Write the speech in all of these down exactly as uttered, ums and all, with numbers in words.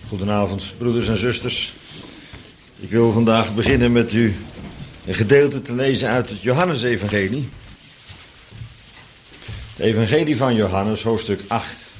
Goedenavond, broeders en zusters. Ik wil vandaag beginnen met u een gedeelte te lezen uit het Johannesevangelie. Het evangelie van Johannes, hoofdstuk acht.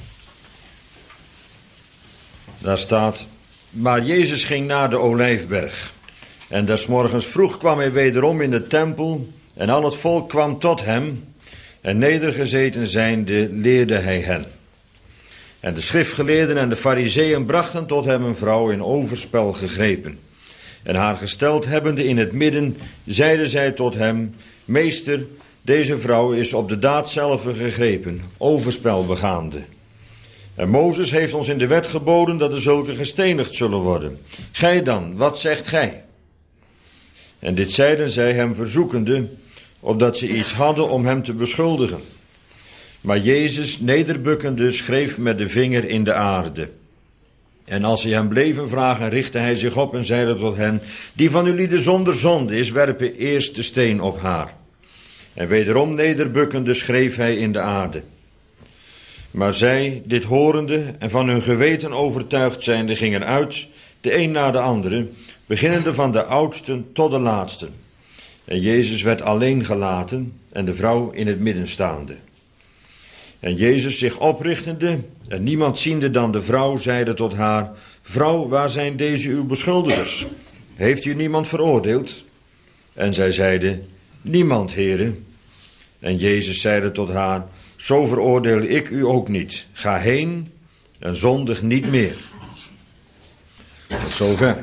Daar staat: maar Jezus ging naar de Olijfberg. En des morgens vroeg kwam hij wederom in de tempel, en al het volk kwam tot hem, en nedergezeten zijnde leerde hij hen. En de schriftgeleerden en de farizeeën brachten tot hem een vrouw in overspel gegrepen. En haar gesteld hebbende in het midden, zeiden zij tot hem: meester, deze vrouw is op de daad zelf gegrepen, overspel begaande. En Mozes heeft ons in de wet geboden dat er zulke gestenigd zullen worden. Gij dan, wat zegt gij? En dit zeiden zij hem verzoekende, opdat ze iets hadden om hem te beschuldigen. Maar Jezus, nederbukkende, schreef met de vinger in de aarde. En als ze hem bleven vragen, richtte hij zich op en zeide tot hen: die van jullie de zonder zonde is, werpen eerst de steen op haar. En wederom nederbukkende schreef hij in de aarde. Maar zij, dit horende en van hun geweten overtuigd zijnde, gingen uit, de een na de andere, beginnende van de oudsten tot de laatsten. En Jezus werd alleen gelaten en de vrouw in het midden staande. En Jezus zich oprichtende en niemand ziende dan de vrouw, zeide tot haar: vrouw, waar zijn deze uw beschuldigers? Heeft u niemand veroordeeld? En zij zeide: niemand, Heere. En Jezus zeide tot haar: zo veroordeel ik u ook niet. Ga heen en zondig niet meer. Tot zover.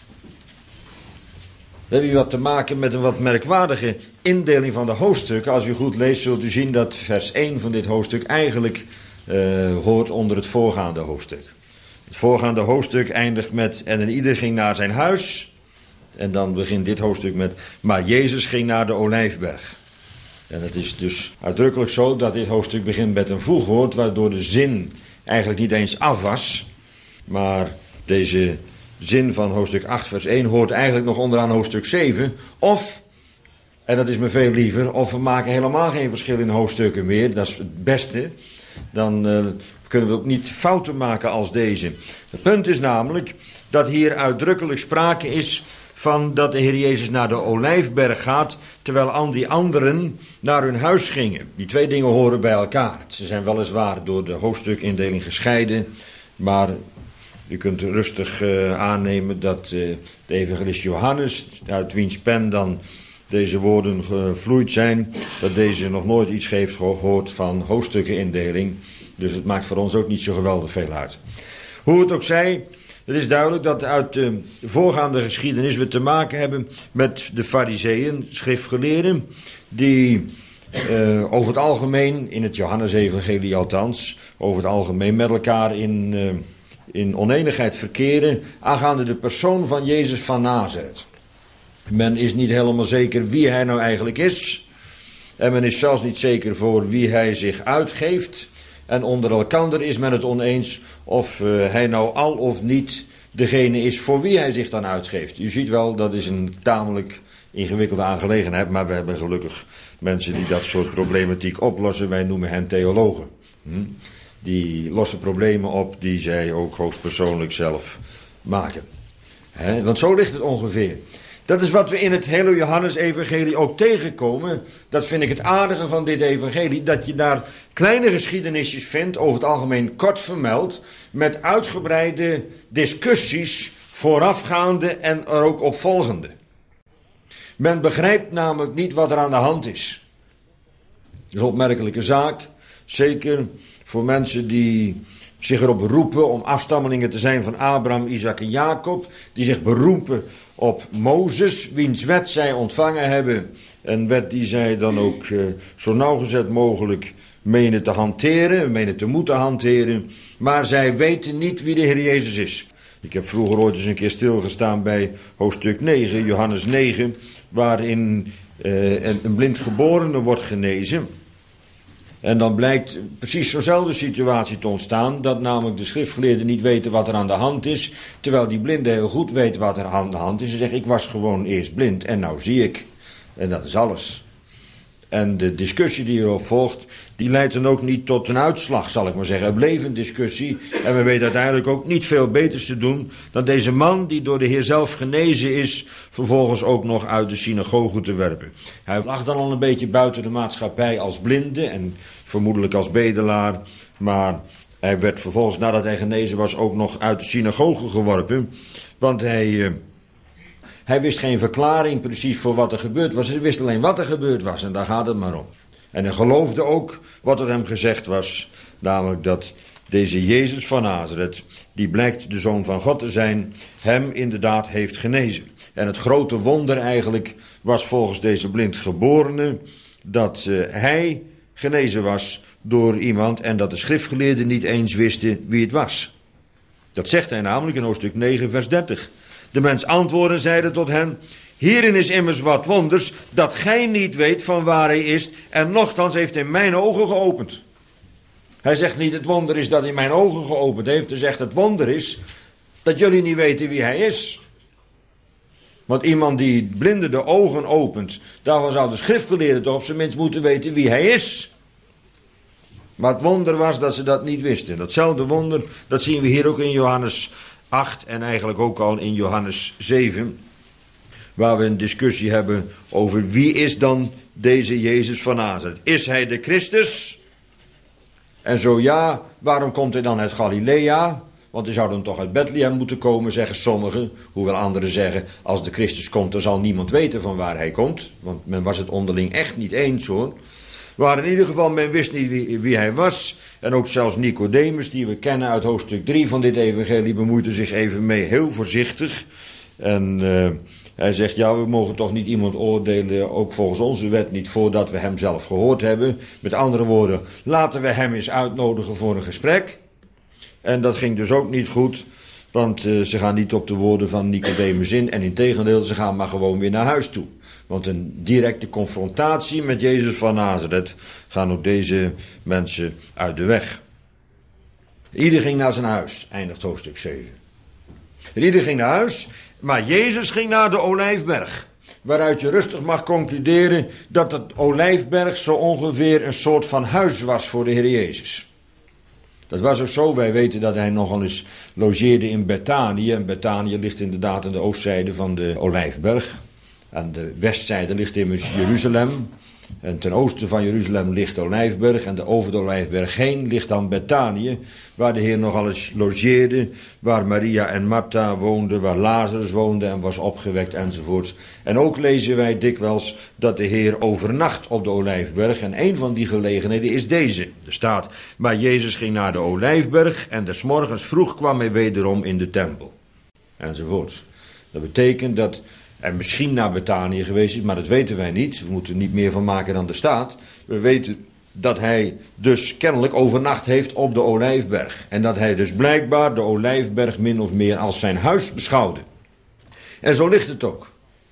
We hebben hier wat te maken met een wat merkwaardige indeling van de hoofdstukken. Als u goed leest, zult u zien dat vers één van dit hoofdstuk eigenlijk uh, hoort onder het voorgaande hoofdstuk. Het voorgaande hoofdstuk eindigt met: en een ieder ging naar zijn huis. En dan begint dit hoofdstuk met: maar Jezus ging naar de Olijfberg. En het is dus uitdrukkelijk zo dat dit hoofdstuk begint met een voegwoord, waardoor de zin eigenlijk niet eens af was. Maar deze zin van hoofdstuk acht vers één hoort eigenlijk nog onderaan hoofdstuk zeven. Of, en dat is me veel liever, of we maken helemaal geen verschil in hoofdstukken meer. Dat is het beste. Dan uh, kunnen we ook niet fouten maken als deze. Het punt is namelijk dat hier uitdrukkelijk sprake is van dat de Heer Jezus naar de Olijfberg gaat, terwijl al die anderen naar hun huis gingen. Die twee dingen horen bij elkaar. Ze zijn weliswaar door de hoofdstukindeling gescheiden, maar u kunt rustig uh, aannemen dat uh, de evangelist Johannes, uit wiens pen dan deze woorden gevloeid zijn, dat deze nog nooit iets heeft gehoord van hoofdstukindeling. Dus het maakt voor ons ook niet zo geweldig veel uit. Hoe het ook zij, het is duidelijk dat uit de voorgaande geschiedenis we te maken hebben met de farizeeën, schriftgeleerden, die uh, over het algemeen, in het Johannesevangelie althans, over het algemeen met elkaar in, uh, in oneenigheid verkeren aangaande de persoon van Jezus van Nazareth. Men is niet helemaal zeker wie hij nou eigenlijk is. En men is zelfs niet zeker voor wie hij zich uitgeeft. En onder elkander is men het oneens of uh, hij nou al of niet degene is voor wie hij zich dan uitgeeft. U ziet wel, dat is een tamelijk ingewikkelde aangelegenheid, maar we hebben gelukkig mensen die dat soort problematiek oplossen. Wij noemen hen theologen. Hm? Die lossen problemen op die zij ook hoogstpersoonlijk zelf maken. He, want zo ligt het ongeveer. Dat is wat we in het hele Johannesevangelie ook tegenkomen. Dat vind ik het aardige van dit evangelie. Dat je daar kleine geschiedenisjes vindt, over het algemeen kort vermeld, met uitgebreide discussies voorafgaande en er ook op volgende. Men begrijpt namelijk niet wat er aan de hand is. Dat is een opmerkelijke zaak. Zeker voor mensen die zich erop beroepen om afstammelingen te zijn van Abraham, Isaac en Jacob. Die zich beroepen op Mozes, wiens wet zij ontvangen hebben. Een wet die zij dan ook uh, zo nauwgezet mogelijk menen te hanteren, menen te moeten hanteren. Maar zij weten niet wie de Heer Jezus is. Ik heb vroeger ooit eens een keer stilgestaan bij hoofdstuk negen, Johannes negen, waarin uh, een, een blind geborene wordt genezen. En dan blijkt precies zo'nzelfde situatie te ontstaan, dat namelijk de schriftgeleerden niet weten wat er aan de hand is, terwijl die blinde heel goed weet wat er aan de hand is. Ze zeggen: ik was gewoon eerst blind en nou zie ik. En dat is alles. En de discussie die erop volgt, die leidt dan ook niet tot een uitslag, zal ik maar zeggen. Het bleef een discussie en we weten uiteindelijk ook niet veel beters te doen dan deze man die door de Heer zelf genezen is, vervolgens ook nog uit de synagoge te werpen. Hij lag dan al een beetje buiten de maatschappij als blinde en vermoedelijk als bedelaar, maar hij werd vervolgens, nadat hij genezen was, ook nog uit de synagoge geworpen, want hij... Eh, Hij wist geen verklaring precies voor wat er gebeurd was. Hij wist alleen wat er gebeurd was en daar gaat het maar om. En hij geloofde ook wat er hem gezegd was. Namelijk dat deze Jezus van Nazareth, die blijkt de Zoon van God te zijn, hem inderdaad heeft genezen. En het grote wonder eigenlijk was volgens deze blindgeborene dat uh, hij genezen was door iemand en dat de schriftgeleerden niet eens wisten wie het was. Dat zegt hij namelijk in hoofdstuk negen vers dertig. De mens antwoordde en zeide tot hen: hierin is immers wat wonders, dat gij niet weet van waar hij is, en nochtans heeft hij mijn ogen geopend. Hij zegt niet het wonder is dat hij mijn ogen geopend heeft, hij zegt het wonder is dat jullie niet weten wie hij is. Want iemand die blinden de ogen opent, daarvan zou de schriftgeleerden toch op zijn minst moeten weten wie hij is. Maar het wonder was dat ze dat niet wisten. Datzelfde wonder, dat zien we hier ook in Johannes acht en eigenlijk ook al in Johannes zeven, waar we een discussie hebben over wie is dan deze Jezus van Nazareth. Is hij de Christus? En zo ja, waarom komt hij dan uit Galilea? Want hij zou dan toch uit Bethlehem moeten komen, zeggen sommigen. Hoewel anderen zeggen, als de Christus komt, dan zal niemand weten van waar hij komt. Want men was het onderling echt niet eens hoor. Maar in ieder geval, men wist niet wie, wie hij was. En ook zelfs Nicodemus, die we kennen uit hoofdstuk drie van dit evangelie, bemoeide zich even mee, heel voorzichtig. En uh, hij zegt, ja, we mogen toch niet iemand oordelen, ook volgens onze wet niet, voordat we hem zelf gehoord hebben. Met andere woorden, laten we hem eens uitnodigen voor een gesprek. En dat ging dus ook niet goed, want uh, ze gaan niet op de woorden van Nicodemus in. En integendeel, ze gaan maar gewoon weer naar huis toe. Want een directe confrontatie met Jezus van Nazareth gaan ook deze mensen uit de weg. Ieder ging naar zijn huis, eindigt hoofdstuk zeven. En ieder ging naar huis, maar Jezus ging naar de Olijfberg. Waaruit je rustig mag concluderen dat het Olijfberg zo ongeveer een soort van huis was voor de Heer Jezus. Dat was ook zo, wij weten dat hij nogal eens logeerde in Bethanië. En Bethanië ligt inderdaad aan de oostzijde van de Olijfberg. Aan de westzijde ligt immers Jeruzalem. En ten oosten van Jeruzalem ligt de Olijfberg. En de over de Olijfberg heen ligt dan Bethanië. Waar de Heer nogal eens logeerde. Waar Maria en Martha woonden. Waar Lazarus woonde en was opgewekt enzovoort. En ook lezen wij dikwijls dat de Heer overnacht op de Olijfberg. En een van die gelegenheden is deze. Er staat, maar Jezus ging naar de Olijfberg. En des morgens vroeg kwam hij wederom in de tempel. Enzovoort. Dat betekent dat... En misschien naar Bethanië geweest is, maar dat weten wij niet. We moeten er niet meer van maken dan er staat. We weten dat hij dus kennelijk overnacht heeft op de Olijfberg. En dat hij dus blijkbaar de Olijfberg min of meer als zijn huis beschouwde. En zo ligt het ook.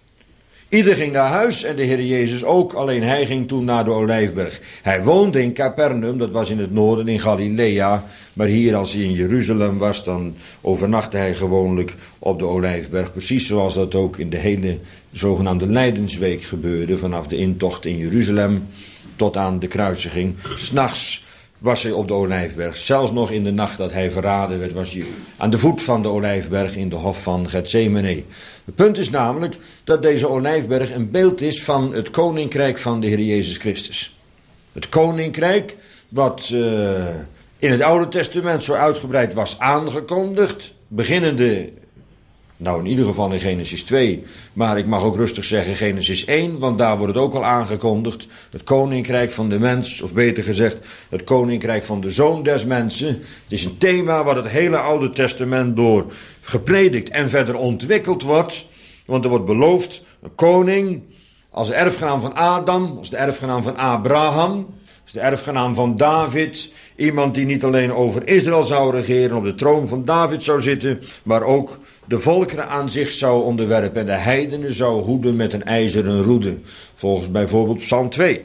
Ieder ging naar huis en de Heer Jezus ook, alleen hij ging toen naar de Olijfberg. Hij woonde in Capernaum, dat was in het noorden, in Galilea. Maar hier als hij in Jeruzalem was, dan overnachtte hij gewoonlijk op de Olijfberg. Precies zoals dat ook in de hele zogenaamde Lijdensweek gebeurde, vanaf de intocht in Jeruzalem tot aan de kruisiging. 's Nachts was hij op de Olijfberg. Zelfs nog in de nacht dat hij verraden werd, was hij aan de voet van de Olijfberg in de hof van Getsemane. Het punt is namelijk dat deze Olijfberg een beeld is van het koninkrijk van de Heer Jezus Christus. Het koninkrijk wat uh, in het Oude Testament zo uitgebreid was aangekondigd, beginnende, nou in ieder geval in Genesis twee, maar ik mag ook rustig zeggen Genesis één, want daar wordt het ook al aangekondigd. Het koninkrijk van de mens, of beter gezegd, het koninkrijk van de zoon des mensen. Het is een thema wat het hele Oude Testament door gepredikt en verder ontwikkeld wordt. Want er wordt beloofd, een koning als de erfgenaam van Adam, als de erfgenaam van Abraham, als de erfgenaam van David. Iemand die niet alleen over Israël zou regeren, op de troon van David zou zitten, maar ook de volkeren aan zich zou onderwerpen en de heidenen zou hoeden met een ijzeren roede. Volgens bijvoorbeeld Psalm twee.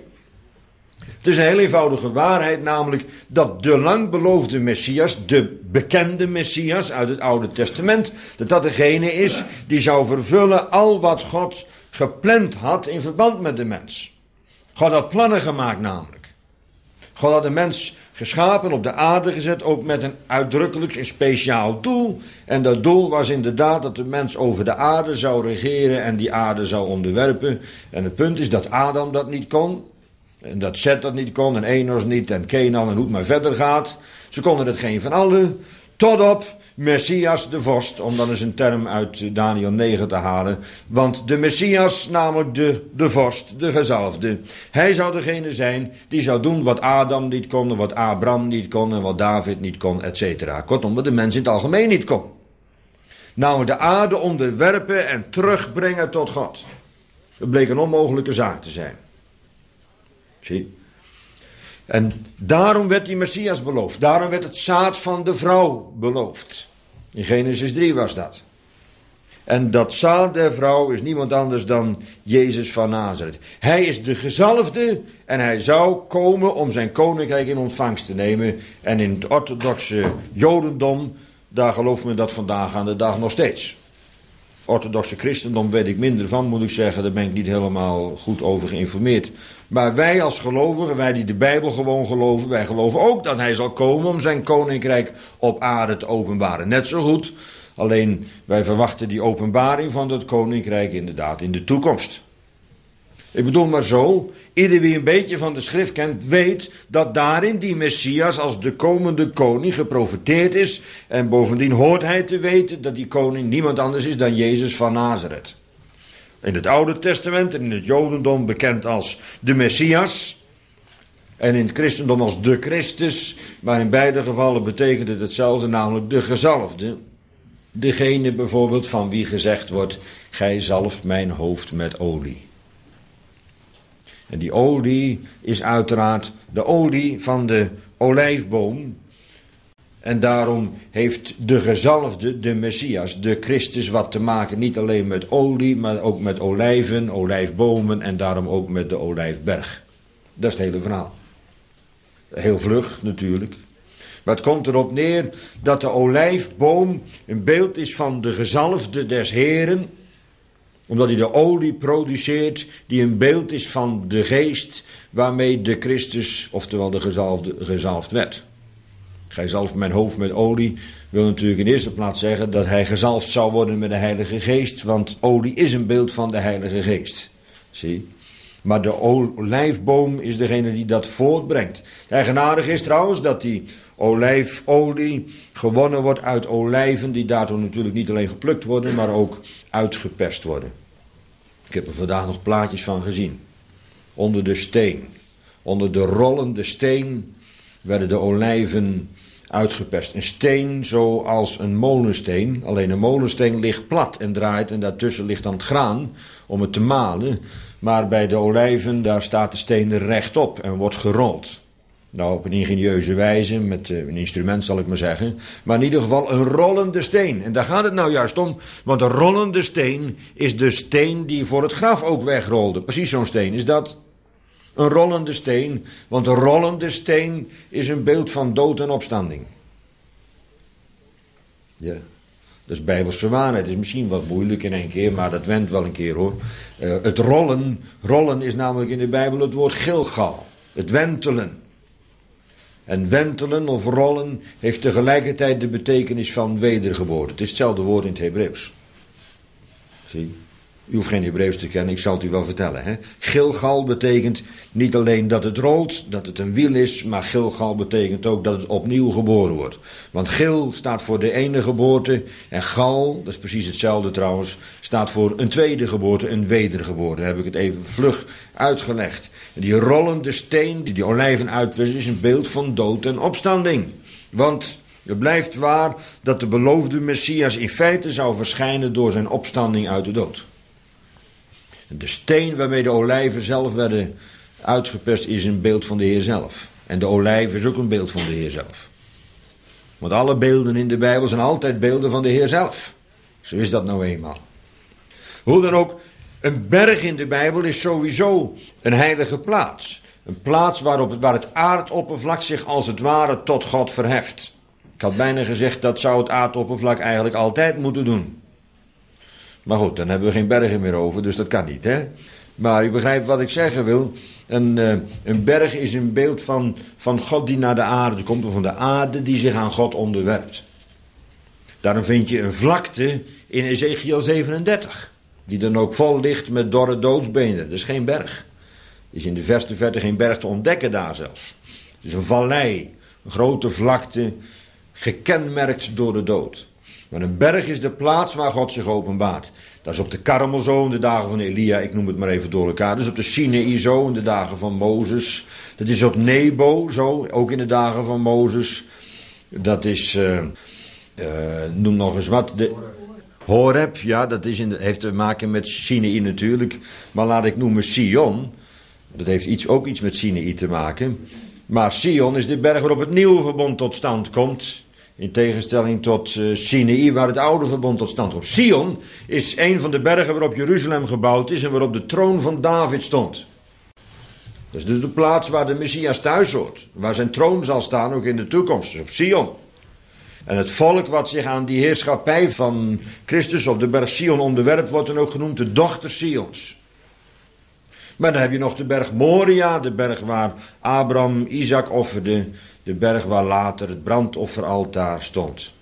Het is een heel eenvoudige waarheid, namelijk dat de lang beloofde Messias, de bekende Messias uit het Oude Testament, dat dat degene is die zou vervullen al wat God gepland had in verband met de mens. God had plannen gemaakt namelijk. God had de mens geschapen, op de aarde gezet, ook met een uitdrukkelijk, een speciaal doel. En dat doel was inderdaad dat de mens over de aarde zou regeren en die aarde zou onderwerpen. En het punt is dat Adam dat niet kon. En dat Seth dat niet kon en Enos niet en Kenan en hoe het maar verder gaat. Ze konden het geen van allen. Tot op Messias de vorst, om dan eens een term uit Daniel negen te halen. Want de Messias, namelijk de, de vorst, de gezalfde. Hij zou degene zijn die zou doen wat Adam niet kon, en wat Abraham niet kon en wat David niet kon, et cetera. Kortom, wat de mens in het algemeen niet kon. Nou, de aarde onderwerpen en terugbrengen tot God. Dat bleek een onmogelijke zaak te zijn. Zie. En daarom werd die Messias beloofd. Daarom werd het zaad van de vrouw beloofd. In Genesis drie was dat. En dat zaad der vrouw is niemand anders dan Jezus van Nazareth. Hij is de gezalfde en hij zou komen om zijn koninkrijk in ontvangst te nemen. En in het orthodoxe Jodendom, daar gelooft men dat vandaag aan de dag nog steeds. Orthodoxe christendom weet ik minder van, moet ik zeggen. Daar ben ik niet helemaal goed over geïnformeerd. Maar wij als gelovigen, wij die de Bijbel gewoon geloven, wij geloven ook dat hij zal komen om zijn koninkrijk op aarde te openbaren. Net zo goed, alleen wij verwachten die openbaring van dat koninkrijk inderdaad in de toekomst. Ik bedoel maar zo, ieder wie een beetje van de schrift kent, weet dat daarin die Messias als de komende koning geprofeteerd is. En bovendien hoort hij te weten dat die koning niemand anders is dan Jezus van Nazareth. In het Oude Testament en in het Jodendom bekend als de Messias. En in het christendom als de Christus. Maar in beide gevallen betekent het hetzelfde, namelijk de gezalfde. Degene bijvoorbeeld van wie gezegd wordt, gij zalft mijn hoofd met olie. En die olie is uiteraard de olie van de olijfboom. En daarom heeft de gezalfde, de Messias, de Christus, wat te maken niet alleen met olie, maar ook met olijven, olijfbomen en daarom ook met de olijfberg. Dat is het hele verhaal. Heel vlug natuurlijk. Maar het komt erop neer dat de olijfboom een beeld is van de gezalfde des Heren, omdat hij de olie produceert die een beeld is van de geest waarmee de Christus, oftewel de gezalfde, gezalfd werd. Gij zalft mijn hoofd met olie wil natuurlijk in de eerste plaats zeggen dat hij gezalfd zou worden met de Heilige Geest, want olie is een beeld van de Heilige Geest. Zie? Maar de olijfboom is degene die dat voortbrengt. Het eigenaardige is trouwens dat die olijfolie gewonnen wordt uit olijven die daardoor natuurlijk niet alleen geplukt worden, maar ook uitgeperst worden. Ik heb er vandaag nog plaatjes van gezien. Onder de steen, onder de rollende steen werden de olijven uitgeperst. Een steen zoals een molensteen, alleen een molensteen ligt plat en draait en daartussen ligt dan het graan om het te malen. Maar bij de olijven, daar staat de steen rechtop en wordt gerold. Nou, op een ingenieuze wijze, met een instrument zal ik maar zeggen. Maar in ieder geval een rollende steen. En daar gaat het nou juist om, want een rollende steen is de steen die voor het graf ook wegrolde. Precies zo'n steen is dat. Een rollende steen, want een rollende steen is een beeld van dood en opstanding. Ja, dat is bijbelse waarheid. Het is misschien wat moeilijk in één keer, maar dat went wel een keer hoor. Uh, het rollen, rollen is namelijk in de Bijbel het woord Gilgal. Het wentelen. En wentelen of rollen heeft tegelijkertijd de betekenis van wedergeboorte. Het is hetzelfde woord in het Hebreeuws. Zie, u hoeft geen Hebreeuws te kennen, ik zal het u wel vertellen. Hè? Gilgal betekent niet alleen dat het rolt, dat het een wiel is, maar Gilgal betekent ook dat het opnieuw geboren wordt. Want Gil staat voor de ene geboorte en Gal, dat is precies hetzelfde trouwens, staat voor een tweede geboorte, een wedergeboorte. Daar heb ik het even vlug uitgelegd. En die rollende steen die die olijven uitperst is een beeld van dood en opstanding. Want het blijft waar dat de beloofde Messias in feite zou verschijnen door zijn opstanding uit de dood. De steen waarmee de olijven zelf werden uitgeperst is een beeld van de Heer zelf. En de olijf is ook een beeld van de Heer zelf. Want alle beelden in de Bijbel zijn altijd beelden van de Heer zelf. Zo is dat nou eenmaal. Hoe dan ook, een berg in de Bijbel is sowieso een heilige plaats. Een plaats waarop, waar het aardoppervlak zich als het ware tot God verheft. Ik had bijna gezegd dat zou het aardoppervlak eigenlijk altijd moeten doen. Maar goed, dan hebben we geen bergen meer over, dus dat kan niet, hè. Maar u begrijpt wat ik zeggen wil. Een, uh, een berg is een beeld van, van God die naar de aarde komt. Of van de aarde die zich aan God onderwerpt. Daarom vind je een vlakte in Ezekiel zevenendertig. Die dan ook vol ligt met dorre doodsbenen. Dat is geen berg. Er is in de verste verte geen berg te ontdekken daar zelfs. Het is een vallei. Een grote vlakte. Gekenmerkt door de dood. Maar een berg is de plaats waar God zich openbaart. Dat is op de Karmel zo in de dagen van Elia. Ik noem het maar even door elkaar. Dat is op de Sinaï zo in de dagen van Mozes. Dat is op Nebo zo. Ook in de dagen van Mozes. Dat is... Uh, uh, noem nog eens wat. De, Horeb. Ja, dat is in de, heeft te maken met Sinaï natuurlijk. Maar laat ik noemen Sion. Dat heeft iets, ook iets met Sinaï te maken. Maar Sion is de berg waarop het nieuwe verbond tot stand komt. In tegenstelling tot uh, Sinaï, waar het oude verbond tot stand komt. Sion is een van de bergen waarop Jeruzalem gebouwd is en waarop de troon van David stond. Dat is dus de plaats waar de Messias thuis hoort. Waar zijn troon zal staan, ook in de toekomst. Dus op Sion. En het volk wat zich aan die heerschappij van Christus op de berg Sion onderwerpt, wordt dan ook genoemd de dochter Sions. Maar dan heb je nog de berg Moria, de berg waar Abraham Isaac offerde. De berg waar later het brandofferaltaar stond.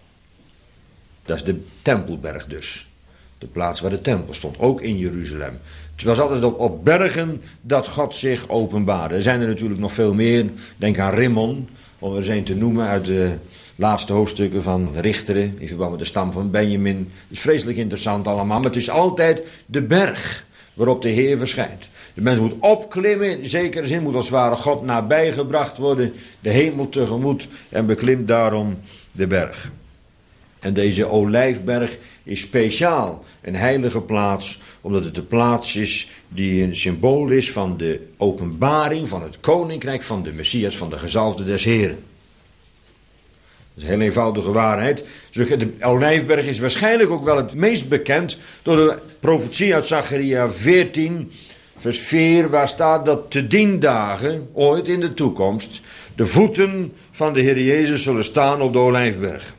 Dat is de tempelberg dus. De plaats waar de tempel stond, ook in Jeruzalem. Het was altijd op, op bergen dat God zich openbaarde. Er zijn er natuurlijk nog veel meer. Denk aan Rimmon, om er zijn te noemen uit de laatste hoofdstukken van Richteren. In verband met de stam van Benjamin. Het is vreselijk interessant allemaal, maar het is altijd de berg waarop de Heer verschijnt. De mens moet opklimmen, in zekere zin moet als het ware God nabijgebracht worden, de hemel tegemoet en beklimt daarom de berg. En deze Olijfberg is speciaal een heilige plaats, omdat het de plaats is die een symbool is van de openbaring van het koninkrijk van de Messias, van de gezalfde des Heren. Dat is een heel eenvoudige waarheid. De Olijfberg is waarschijnlijk ook wel het meest bekend door de profetie uit Zacharia veertien, vers vier, waar staat dat te dien dagen, ooit in de toekomst, de voeten van de Heer Jezus zullen staan op de Olijfberg.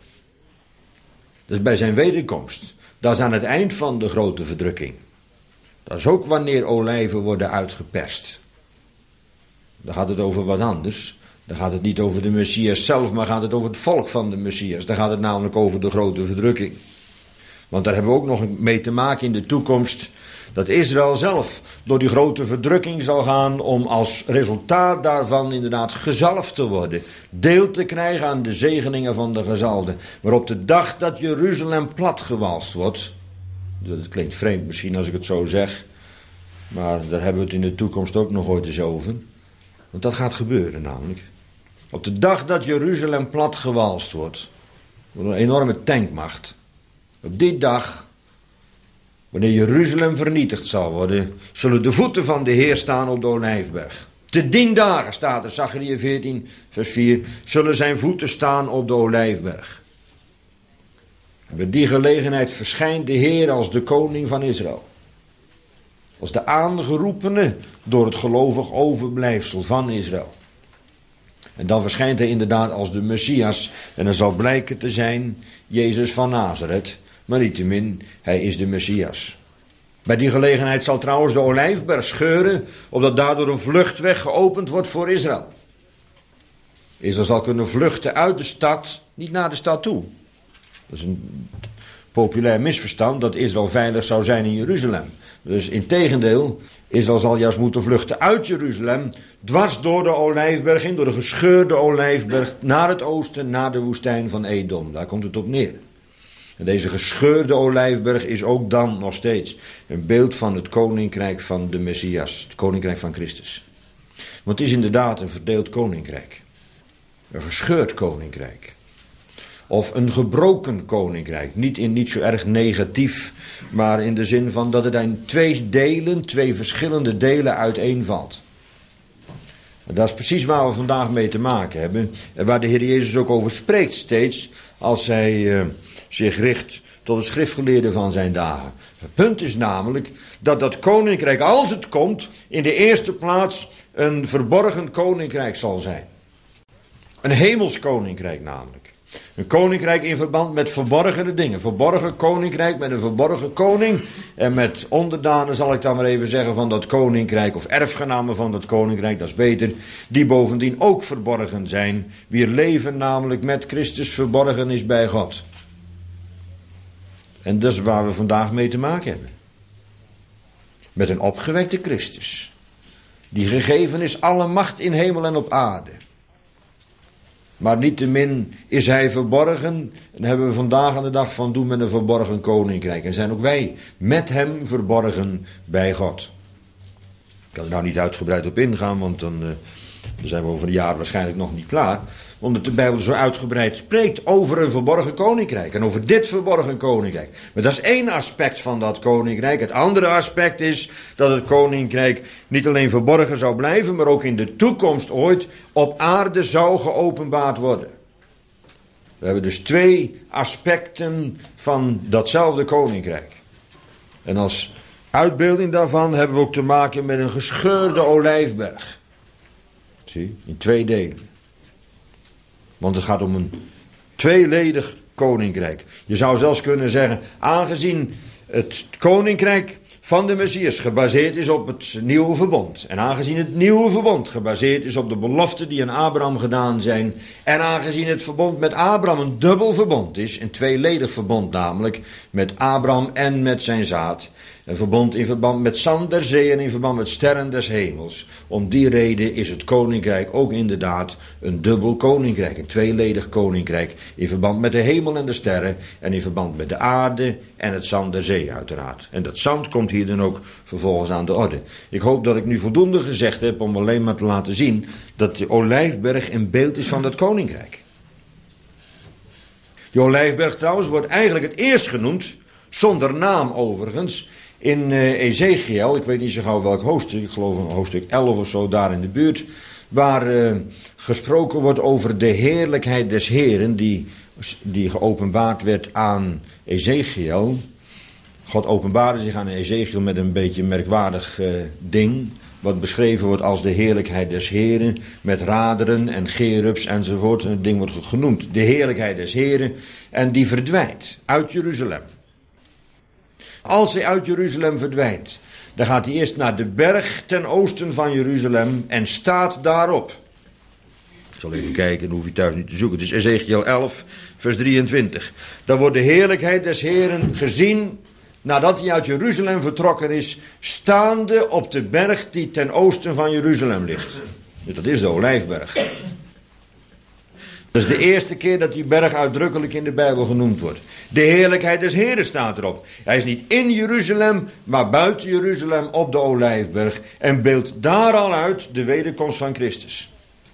Dat is bij zijn wederkomst. Dat is aan het eind van de grote verdrukking. Dat is ook wanneer olijven worden uitgeperst. Dan gaat het over wat anders. Dan gaat het niet over de Messias zelf, maar gaat het over het volk van de Messias. Dan gaat het namelijk over de grote verdrukking. Want daar hebben we ook nog mee te maken in de toekomst, dat Israël zelf door die grote verdrukking zal gaan om als resultaat daarvan inderdaad gezalfd te worden. Deel te krijgen aan de zegeningen van de gezalfden. Maar op de dag dat Jeruzalem platgewalst wordt, dat klinkt vreemd misschien als ik het zo zeg, maar daar hebben we het in de toekomst ook nog ooit eens over. Want dat gaat gebeuren namelijk. Op de dag dat Jeruzalem platgewalst wordt, wordt een enorme tankmacht. Op die dag, wanneer Jeruzalem vernietigd zal worden, zullen de voeten van de Heer staan op de Olijfberg. Te dien dagen, staat er, Zacharia veertien, vers vier, zullen zijn voeten staan op de Olijfberg. En bij die gelegenheid verschijnt de Heer als de koning van Israël. Als de aangeroepene door het gelovig overblijfsel van Israël. En dan verschijnt hij inderdaad als de Messias. En dan zal blijken te zijn Jezus van Nazareth. Maar niettemin, hij is de Messias. Bij die gelegenheid zal trouwens de Olijfberg scheuren, opdat daardoor een vluchtweg geopend wordt voor Israël. Israël zal kunnen vluchten uit de stad, niet naar de stad toe. Dat is een populair misverstand, dat Israël veilig zou zijn in Jeruzalem. Dus integendeel, Israël zal juist moeten vluchten uit Jeruzalem, dwars door de Olijfberg in, door de gescheurde Olijfberg, naar het oosten, naar de woestijn van Edom. Daar komt het op neer. En deze gescheurde Olijfberg is ook dan nog steeds een beeld van het koninkrijk van de Messias, het koninkrijk van Christus. Want het is inderdaad een verdeeld koninkrijk. Een gescheurd koninkrijk. Of een gebroken koninkrijk. Niet in niet zo erg negatief, maar in de zin van dat het in twee delen, twee verschillende delen uiteenvalt. En dat is precies waar we vandaag mee te maken hebben. En waar de Heer Jezus ook over spreekt steeds, als hij uh, zich richt tot de schriftgeleerden van zijn dagen. Het punt is namelijk dat dat koninkrijk, als het komt, in de eerste plaats een verborgen koninkrijk zal zijn. Een hemels koninkrijk namelijk. Een koninkrijk in verband met verborgene dingen. Verborgen koninkrijk met een verborgen koning. En met onderdanen, zal ik dan maar even zeggen, van dat koninkrijk. Of erfgenamen van dat koninkrijk, dat is beter. Die bovendien ook verborgen zijn. Wier leven namelijk met Christus verborgen is bij God. En dat is waar we vandaag mee te maken hebben. Met een opgewekte Christus. Die gegeven is alle macht in hemel en op aarde. Maar niettemin is hij verborgen. En hebben we vandaag aan de dag van doen met een verborgen koninkrijk. En zijn ook wij met hem verborgen bij God. Ik kan er nou niet uitgebreid op ingaan, want dan, uh, dan zijn we over een jaar waarschijnlijk nog niet klaar. Omdat de Bijbel zo uitgebreid spreekt over een verborgen koninkrijk. En over dit verborgen koninkrijk. Maar dat is één aspect van dat koninkrijk. Het andere aspect is dat het koninkrijk niet alleen verborgen zou blijven, maar ook in de toekomst ooit op aarde zou geopenbaard worden. We hebben dus twee aspecten van datzelfde koninkrijk. En als uitbeelding daarvan hebben we ook te maken met een gescheurde olijfberg. Zie, in twee delen. Want het gaat om een tweeledig koninkrijk. Je zou zelfs kunnen zeggen, aangezien het koninkrijk van de Messias gebaseerd is op het nieuwe verbond. En aangezien het nieuwe verbond gebaseerd is op de beloften die aan Abraham gedaan zijn. En aangezien het verbond met Abraham een dubbel verbond is. Een tweeledig verbond namelijk. Met Abraham en met zijn zaad. Een verbond in verband met zand der zee en in verband met sterren des hemels. Om die reden is het koninkrijk ook inderdaad een dubbel koninkrijk. Een tweeledig koninkrijk. In verband met de hemel en de sterren. En in verband met de aarde en het zand der zee uiteraard. En dat zand komt hier dan ook vervolgens aan de orde. Ik hoop dat ik nu voldoende gezegd heb om alleen maar te laten zien dat de olijfberg een beeld is van dat koninkrijk. Die olijfberg trouwens wordt eigenlijk het eerst genoemd, zonder naam overigens, in uh, Ezekiel, ik weet niet zo gauw welk hoofdstuk, ik geloof een hoofdstuk elf of zo daar in de buurt, waar uh, gesproken wordt over de heerlijkheid des Heren die, die geopenbaard werd aan Ezekiel. God openbaarde zich aan Ezekiel met een beetje een merkwaardig uh, ding, wat beschreven wordt als de heerlijkheid des Heren, met raderen en gerubs enzovoort. En het ding wordt genoemd de heerlijkheid des Heren, en die verdwijnt uit Jeruzalem. Als hij uit Jeruzalem verdwijnt, dan gaat hij eerst naar de berg ten oosten van Jeruzalem en staat daarop. Ik zal even kijken, dan hoef je thuis niet te zoeken. Het is Ezekiel elf, vers drieëntwintig. Dan wordt de heerlijkheid des Heren gezien, nadat hij uit Jeruzalem vertrokken is, staande op de berg die ten oosten van Jeruzalem ligt. Dus dat is de Olijfberg. Dat is de eerste keer dat die berg uitdrukkelijk in de Bijbel genoemd wordt. De heerlijkheid des Heren staat erop. Hij is niet in Jeruzalem, maar buiten Jeruzalem op de Olijfberg. En beeldt daar al uit de wederkomst van Christus.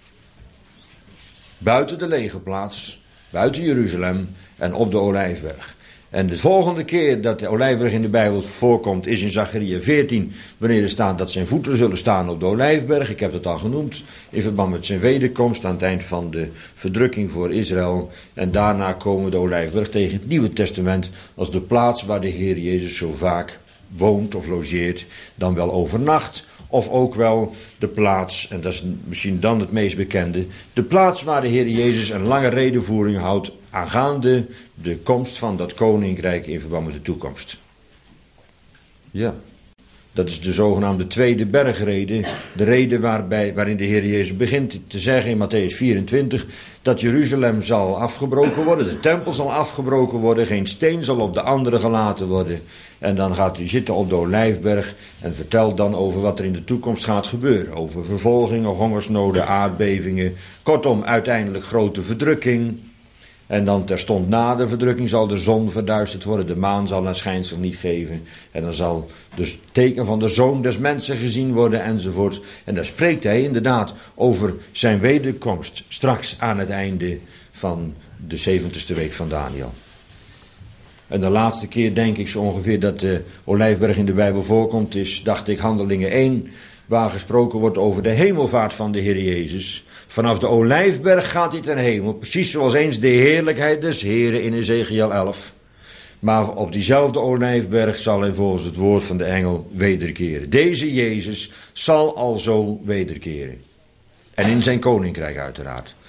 Buiten de legerplaats, buiten Jeruzalem en op de Olijfberg. En de volgende keer dat de Olijfberg in de Bijbel voorkomt is in Zacharia veertien. Wanneer er staat dat zijn voeten zullen staan op de Olijfberg. Ik heb het al genoemd. In verband met zijn wederkomst aan het eind van de verdrukking voor Israël. En daarna komen we de Olijfberg tegen het Nieuwe Testament. Als de plaats waar de Heer Jezus zo vaak woont of logeert. Dan wel overnacht. Of ook wel de plaats, en dat is misschien dan het meest bekende, de plaats waar de Heer Jezus een lange redevoering houdt aangaande de komst van dat koninkrijk in verband met de toekomst. Ja, dat is de zogenaamde tweede bergrede, de rede waarbij, waarin de Heer Jezus begint te zeggen in Matthäus vierentwintig, dat Jeruzalem zal afgebroken worden, de tempel zal afgebroken worden, geen steen zal op de andere gelaten worden. En dan gaat hij zitten op de Olijfberg en vertelt dan over wat er in de toekomst gaat gebeuren. Over vervolgingen, hongersnoden, aardbevingen, kortom uiteindelijk grote verdrukking. En dan terstond na de verdrukking zal de zon verduisterd worden, de maan zal haar schijnsel niet geven. En dan zal dus teken van de Zoon des Mensen gezien worden enzovoort. En daar spreekt hij inderdaad over zijn wederkomst straks aan het einde van de zeventigste week van Daniel. En de laatste keer denk ik zo ongeveer dat de Olijfberg in de Bijbel voorkomt is, dacht ik, Handelingen één, waar gesproken wordt over de hemelvaart van de Heer Jezus. Vanaf de Olijfberg gaat hij ten hemel, precies zoals eens de heerlijkheid des Heren in Ezekiel elf. Maar op diezelfde Olijfberg zal hij volgens het woord van de engel wederkeren. Deze Jezus zal alzo wederkeren. En in zijn koninkrijk uiteraard.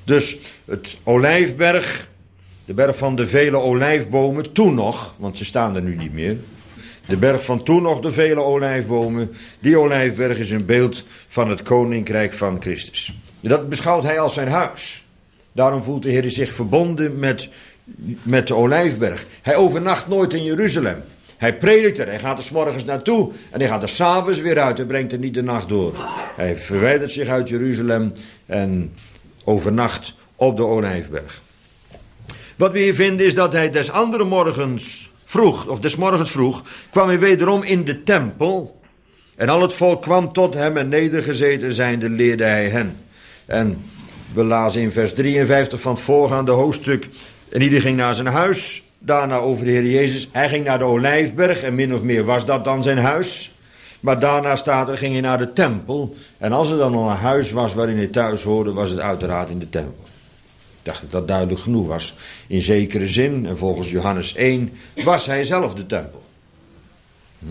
Dus het olijfberg, de berg van de vele olijfbomen, toen nog, want ze staan er nu niet meer. De berg van toen nog, de vele olijfbomen, die olijfberg is een beeld van het koninkrijk van Christus. Dat beschouwt hij als zijn huis. Daarom voelt de Heer zich verbonden met, met de olijfberg. Hij overnacht nooit in Jeruzalem. Hij predikt er, hij gaat er 's morgens naartoe en hij gaat er 's avonds weer uit en brengt er niet de nacht door. Hij verwijdert zich uit Jeruzalem en overnacht op de olijfberg. Wat we hier vinden is dat hij des andere morgens vroeg, of des morgens vroeg, kwam hij wederom in de tempel. En al het volk kwam tot hem en nedergezeten zijnde leerde hij hen. En we lazen in vers drieënvijftig van het voorgaande hoofdstuk. En ieder ging naar zijn huis. Daarna over de Heer Jezus. Hij ging naar de olijfberg en min of meer was dat dan zijn huis. Maar daarna staat er, ging hij naar de tempel. En als er dan al een huis was waarin hij thuis hoorde, was het uiteraard in de tempel. Ik dacht dat dat duidelijk genoeg was. In zekere zin, en volgens Johannes één, was hij zelf de tempel. Hm?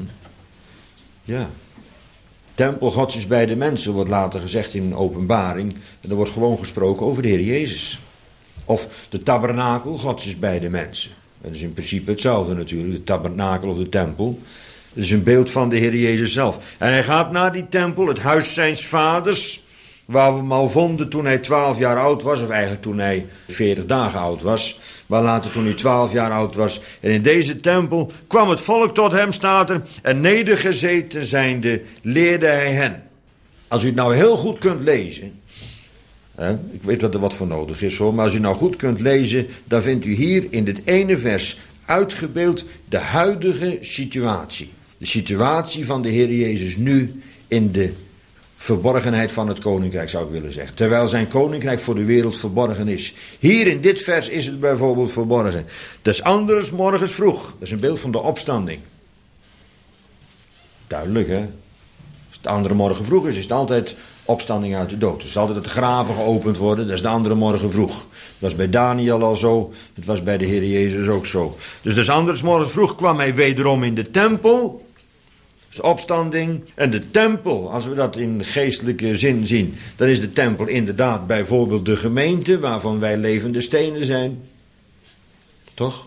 Ja. Tempel Gods is bij de mensen, wordt later gezegd in een openbaring. En er wordt gewoon gesproken over de Heer Jezus. Of de tabernakel Gods is bij de mensen. Dat is in principe hetzelfde natuurlijk, de tabernakel of de tempel. Het is een beeld van de Heer Jezus zelf. En hij gaat naar die tempel, het huis zijns vaders, waar we hem al vonden toen hij twaalf jaar oud was, of eigenlijk toen hij veertig dagen oud was. Maar later toen hij twaalf jaar oud was. En in deze tempel kwam het volk tot hem, staat er, en nedergezeten zijnde leerde hij hen. Als u het nou heel goed kunt lezen, hè, ik weet dat er wat voor nodig is hoor, maar als u nou goed kunt lezen, dan vindt u hier in dit ene vers uitgebeeld de huidige situatie. De situatie van de Heer Jezus nu in de verborgenheid van het koninkrijk, zou ik willen zeggen. Terwijl zijn koninkrijk voor de wereld verborgen is. Hier in dit vers is het bijvoorbeeld verborgen. Des anders morgens vroeg. Dat is een beeld van de opstanding. Duidelijk hè. Als het andere morgen vroeg is, is het altijd opstanding uit de dood. Er zal altijd het graven geopend worden. Dat is de andere morgen vroeg. Dat was bij Daniel al zo. Het was bij de Heer Jezus ook zo. Dus des anders morgen vroeg kwam hij wederom in de tempel. Dus opstanding en de tempel, als we dat in geestelijke zin zien, dan is de tempel inderdaad bijvoorbeeld de gemeente waarvan wij levende stenen zijn. Toch?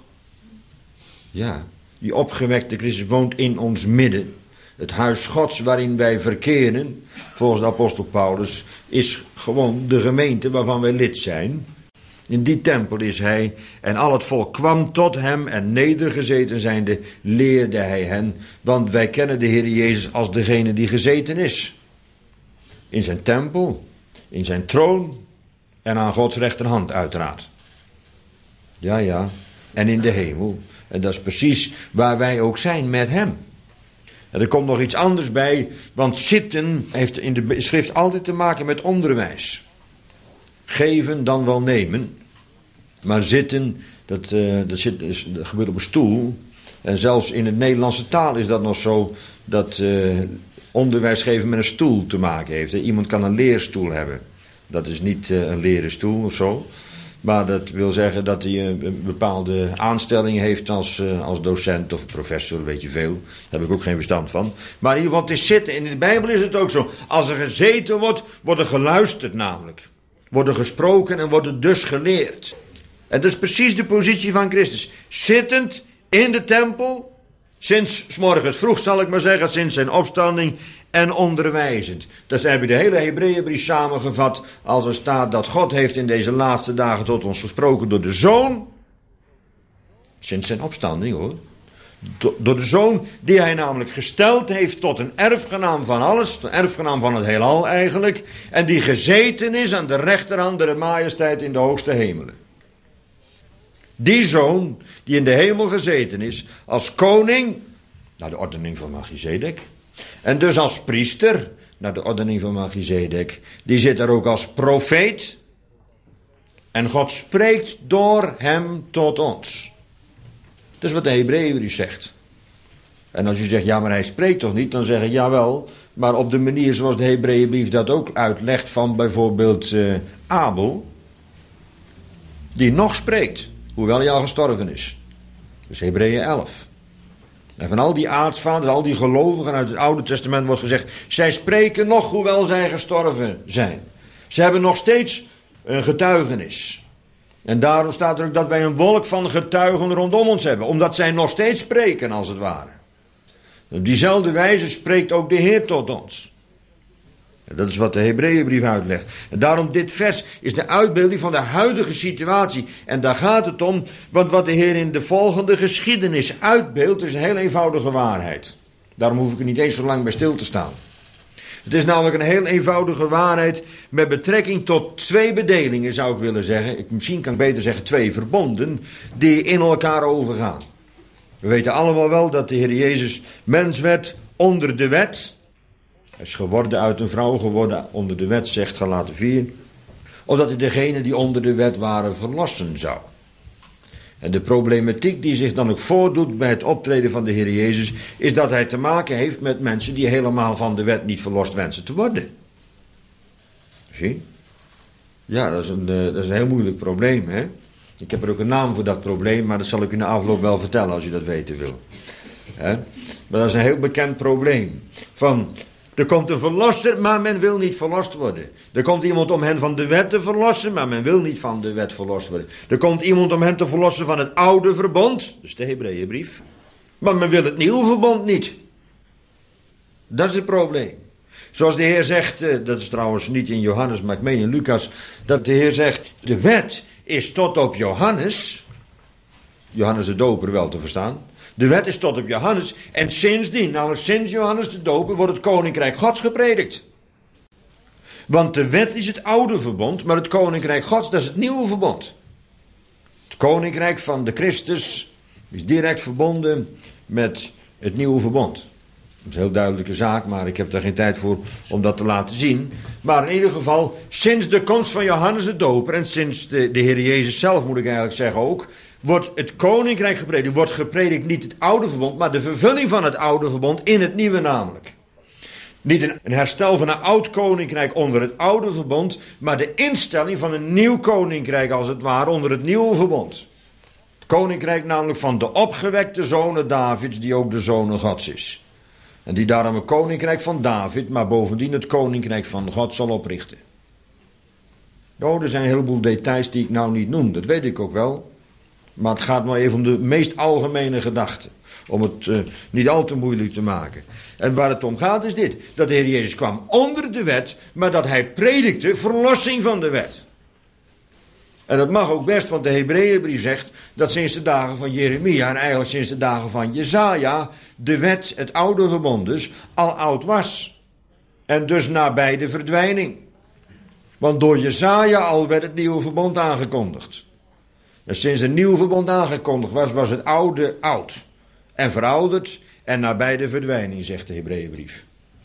Ja, die opgewekte Christus woont in ons midden. Het huis Gods waarin wij verkeren, volgens de apostel Paulus, is gewoon de gemeente waarvan wij lid zijn. In die tempel is hij en al het volk kwam tot hem en nedergezeten zijnde leerde hij hen. Want wij kennen de Heer Jezus als degene die gezeten is. In zijn tempel, in zijn troon en aan Gods rechterhand uiteraard. Ja, ja. En in de hemel. En dat is precies waar wij ook zijn met hem. En er komt nog iets anders bij, want zitten heeft in de schrift altijd te maken met onderwijs. Geven dan wel nemen. Maar zitten, dat, uh, dat, zit, dat gebeurt op een stoel. En zelfs in het Nederlandse taal is dat nog zo, dat uh, onderwijs geven met een stoel te maken heeft. Iemand kan een leerstoel hebben. Dat is niet uh, een leren stoel of zo. Maar dat wil zeggen dat hij een bepaalde aanstelling heeft als, uh, als docent of professor, weet je veel. Daar heb ik ook geen verstand van. Maar in ieder geval, het is zitten. In de Bijbel is het ook zo. Als er gezeten wordt, wordt er geluisterd namelijk. Wordt er gesproken en wordt er dus geleerd. En dat is precies de positie van Christus. Zittend in de tempel, sinds 's morgens vroeg zal ik maar zeggen, sinds zijn opstanding en onderwijzend. Dus heb je de hele Hebreeënbrief samengevat als er staat dat God heeft in deze laatste dagen tot ons gesproken door de Zoon. Sinds zijn opstanding hoor. Door de Zoon die hij namelijk gesteld heeft tot een erfgenaam van alles. Een erfgenaam van het heelal eigenlijk. En die gezeten is aan de rechterhand der majesteit in de hoogste hemelen. Die Zoon die in de hemel gezeten is als koning naar de ordening van Melchizedek. En dus als priester naar de ordening van Melchizedek. Die zit daar ook als profeet. En God spreekt door hem tot ons. Dat is wat de Hebreeënbrief zegt. En als u zegt, ja maar hij spreekt toch niet, dan zeg ik, jawel, maar op de manier zoals de Hebreeënbrief dat ook uitlegt van bijvoorbeeld uh, Abel, die nog spreekt, hoewel hij al gestorven is. Dus Hebreeën elf. En van al die aartsvaders, al die gelovigen uit het Oude Testament wordt gezegd, zij spreken nog hoewel zij gestorven zijn. Ze hebben nog steeds een getuigenis. En daarom staat er ook dat wij een wolk van getuigen rondom ons hebben. Omdat zij nog steeds spreken, als het ware. Op diezelfde wijze spreekt ook de Heer tot ons. En dat is wat de Hebreeënbrief uitlegt. En daarom dit vers is de uitbeelding van de huidige situatie. En daar gaat het om, want wat de Heer in de volgende geschiedenis uitbeeldt, is een heel eenvoudige waarheid. Daarom hoef ik er niet eens zo lang bij stil te staan. Het is namelijk een heel eenvoudige waarheid met betrekking tot twee bedelingen, zou ik willen zeggen. Ik, misschien kan ik beter zeggen twee verbonden, die in elkaar overgaan. We weten allemaal wel dat de Heer Jezus mens werd onder de wet. Hij is geworden uit een vrouw, geworden onder de wet, zegt Galaten vier. Omdat hij degenen die onder de wet waren verlossen zou. En de problematiek die zich dan ook voordoet bij het optreden van de Heer Jezus, is dat hij te maken heeft met mensen die helemaal van de wet niet verlost wensen te worden. Zie? Ja, dat is een, dat is een heel moeilijk probleem, hè? Ik heb er ook een naam voor dat probleem, maar dat zal ik u na afloop wel vertellen als u dat weten wil. Hè? Maar dat is een heel bekend probleem. Van, er komt een verlosser, maar men wil niet verlost worden. Er komt iemand om hen van de wet te verlossen, maar men wil niet van de wet verlost worden. Er komt iemand om hen te verlossen van het oude verbond, dus de Hebreeënbrief. Maar men wil het nieuwe verbond niet. Dat is het probleem. Zoals de Heer zegt, dat is trouwens niet in Johannes, maar ik meen in Lucas, dat de Heer zegt, de wet is tot op Johannes, Johannes de Doper wel te verstaan. De wet is tot op Johannes en sindsdien, namelijk sinds Johannes de Doper, wordt het koninkrijk Gods gepredikt. Want de wet is het oude verbond, maar het koninkrijk Gods, dat is het nieuwe verbond. Het koninkrijk van de Christus is direct verbonden met het nieuwe verbond. Dat is een heel duidelijke zaak, maar ik heb daar geen tijd voor om dat te laten zien. Maar in ieder geval, sinds de komst van Johannes de Doper en sinds de, de Heer Jezus zelf, moet ik eigenlijk zeggen ook, wordt het koninkrijk gepredikt. Wordt gepredikt niet het oude verbond, maar de vervulling van het oude verbond in het nieuwe namelijk. Niet een, een herstel van een oud koninkrijk onder het oude verbond, maar de instelling van een nieuw koninkrijk als het ware onder het nieuwe verbond. Het koninkrijk namelijk van de opgewekte zonen Davids, die ook de zonen Gods is. En die daarom een koninkrijk van David, maar bovendien het koninkrijk van God zal oprichten. Oh, er zijn een heleboel details die ik nou niet noem, dat weet ik ook wel. Maar het gaat maar even om de meest algemene gedachten. Om het uh, niet al te moeilijk te maken. En waar het om gaat is dit. Dat de Heer Jezus kwam onder de wet, maar dat hij predikte verlossing van de wet. En dat mag ook best, want de Hebreeënbrief zegt dat sinds de dagen van Jeremia en eigenlijk sinds de dagen van Jesaja de wet, het oude verbond dus, al oud was. En dus nabij de verdwijning. Want door Jesaja al werd het nieuwe verbond aangekondigd. En sinds het nieuwe verbond aangekondigd was, was het oude oud. En verouderd en nabij de verdwijning, zegt de Hebreeënbrief.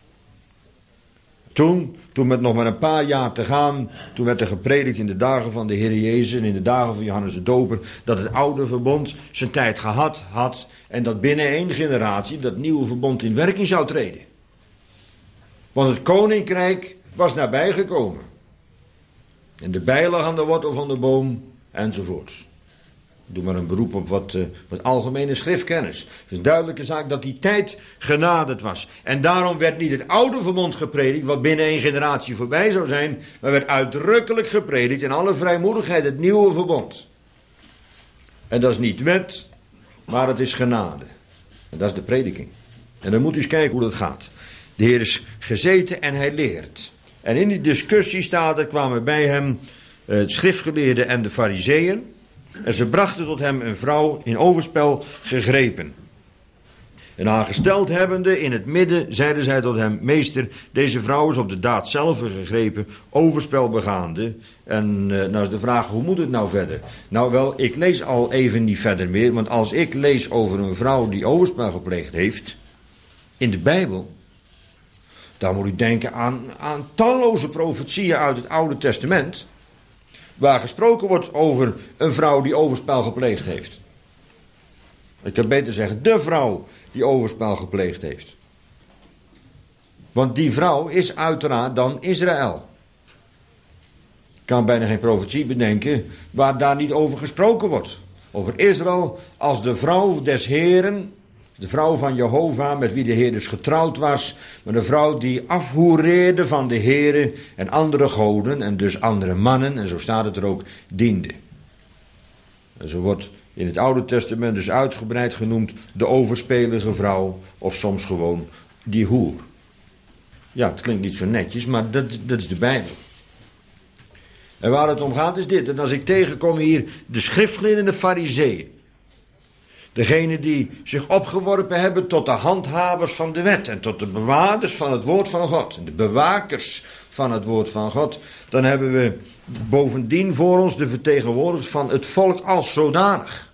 Toen, toen met nog maar een paar jaar te gaan, toen werd er gepredikt in de dagen van de Heer Jezus en in de dagen van Johannes de Doper, dat het oude verbond zijn tijd gehad had en dat binnen één generatie dat nieuwe verbond in werking zou treden. Want het koninkrijk was nabijgekomen. En de bijl lag aan de wortel van de boom enzovoorts. Doe maar een beroep op wat, uh, wat algemene schriftkennis. Het is een duidelijke zaak dat die tijd genaderd was. En daarom werd niet het oude verbond gepredikt, wat binnen één generatie voorbij zou zijn, maar werd uitdrukkelijk gepredikt in alle vrijmoedigheid het nieuwe verbond. En dat is niet wet, maar het is genade. En dat is de prediking. En dan moet u eens kijken hoe dat gaat. De Heer is gezeten en hij leert. En in die discussie staat er, kwamen bij hem uh, schriftgeleerden en de farizeeën. En ze brachten tot hem een vrouw in overspel gegrepen. En haar gesteld hebbende in het midden, zeiden zij tot hem: meester, deze vrouw is op de daad zelf gegrepen, overspel begaande. En uh, nou is de vraag, hoe moet het nou verder? Nou wel, ik lees al even niet verder meer, want als ik lees over een vrouw die overspel gepleegd heeft, in de Bijbel, dan moet u denken aan, aan talloze profetieën uit het Oude Testament, waar gesproken wordt over een vrouw die overspel gepleegd heeft. Ik kan beter zeggen, de vrouw die overspel gepleegd heeft. Want die vrouw is uiteraard dan Israël. Ik kan bijna geen profetie bedenken waar daar niet over gesproken wordt. Over Israël als de vrouw des Heren, De vrouw van Jehovah, met wie de Heer dus getrouwd was. Maar een vrouw die afhoereerde van de Heer en andere goden en dus andere mannen. En zo staat het er ook, diende. En zo wordt in het Oude Testament dus uitgebreid genoemd de overspelige vrouw. Of soms gewoon die hoer. Ja, het klinkt niet zo netjes, maar dat, dat is de Bijbel. En waar het om gaat is dit. En als ik tegenkom hier de schriftgeleerden en de farizeeën. Degenen die zich opgeworpen hebben tot de handhavers van de wet. En tot de bewaarders van het woord van God. En de bewakers van het woord van God. Dan hebben we bovendien voor ons de vertegenwoordigers van het volk als zodanig.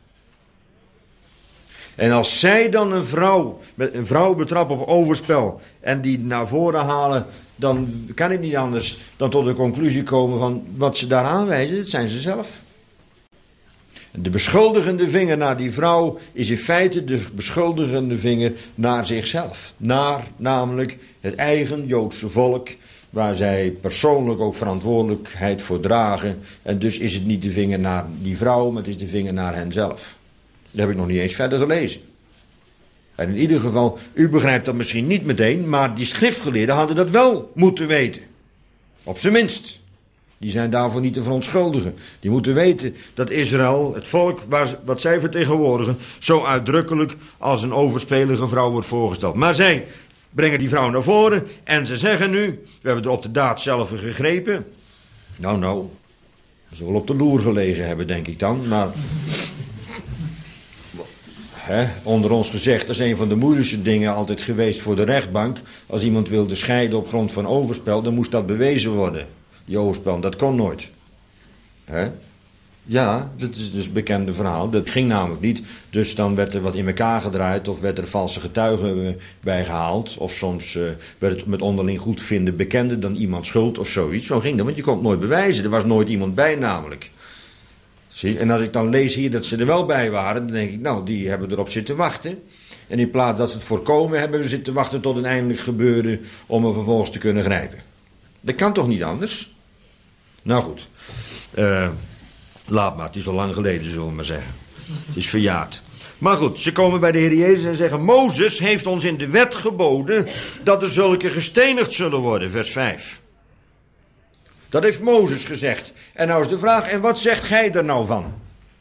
En als zij dan een vrouw, met een vrouw betrappen op overspel. En die naar voren halen. Dan kan ik niet anders dan tot de conclusie komen van wat ze daar aanwijzen. Dat zijn ze zelf. De beschuldigende vinger naar die vrouw is in feite de beschuldigende vinger naar zichzelf. Naar namelijk het eigen Joodse volk, waar zij persoonlijk ook verantwoordelijkheid voor dragen. En dus is het niet de vinger naar die vrouw, maar het is de vinger naar henzelf. Dat heb ik nog niet eens verder gelezen. En in ieder geval, u begrijpt dat misschien niet meteen, maar die schriftgeleerden hadden dat wel moeten weten. Op zijn minst. Die zijn daarvoor niet te verontschuldigen. Die moeten weten dat Israël, het volk waar, wat zij vertegenwoordigen, zo uitdrukkelijk als een overspelige vrouw wordt voorgesteld. Maar zij brengen die vrouw naar voren en ze zeggen nu, we hebben er op de daad zelf gegrepen. Nou, nou, ze wel op de loer gelegen hebben, denk ik dan, maar... He, onder ons gezegd, dat is een van de moeilijkste dingen altijd geweest voor de rechtbank. Als iemand wilde scheiden op grond van overspel, dan moest dat bewezen worden. Die overspel, dat kon nooit. He? Ja, dat is dus het bekende verhaal. Dat ging namelijk niet. Dus dan werd er wat in elkaar gedraaid of werd er valse getuigen bij gehaald. Of soms uh, werd het met onderling goedvinden bekende dan iemand schuld of zoiets. Zo ging dat, want je kon het nooit bewijzen. Er was nooit iemand bij namelijk. Zie? En als ik dan lees hier dat ze er wel bij waren, dan denk ik, nou, die hebben erop zitten wachten. En in plaats dat ze het voorkomen, hebben ze zitten wachten tot een eindelijk gebeurde om er vervolgens te kunnen grijpen. Dat kan toch niet anders? Nou goed, uh, laat maar, het is al lang geleden, zullen we maar zeggen. Het is verjaard. Maar goed, ze komen bij de Heer Jezus en zeggen, Mozes heeft ons in de wet geboden dat er zulke gestenigd zullen worden, vers vijf. Dat heeft Mozes gezegd. En nou is de vraag, en wat zegt gij er nou van?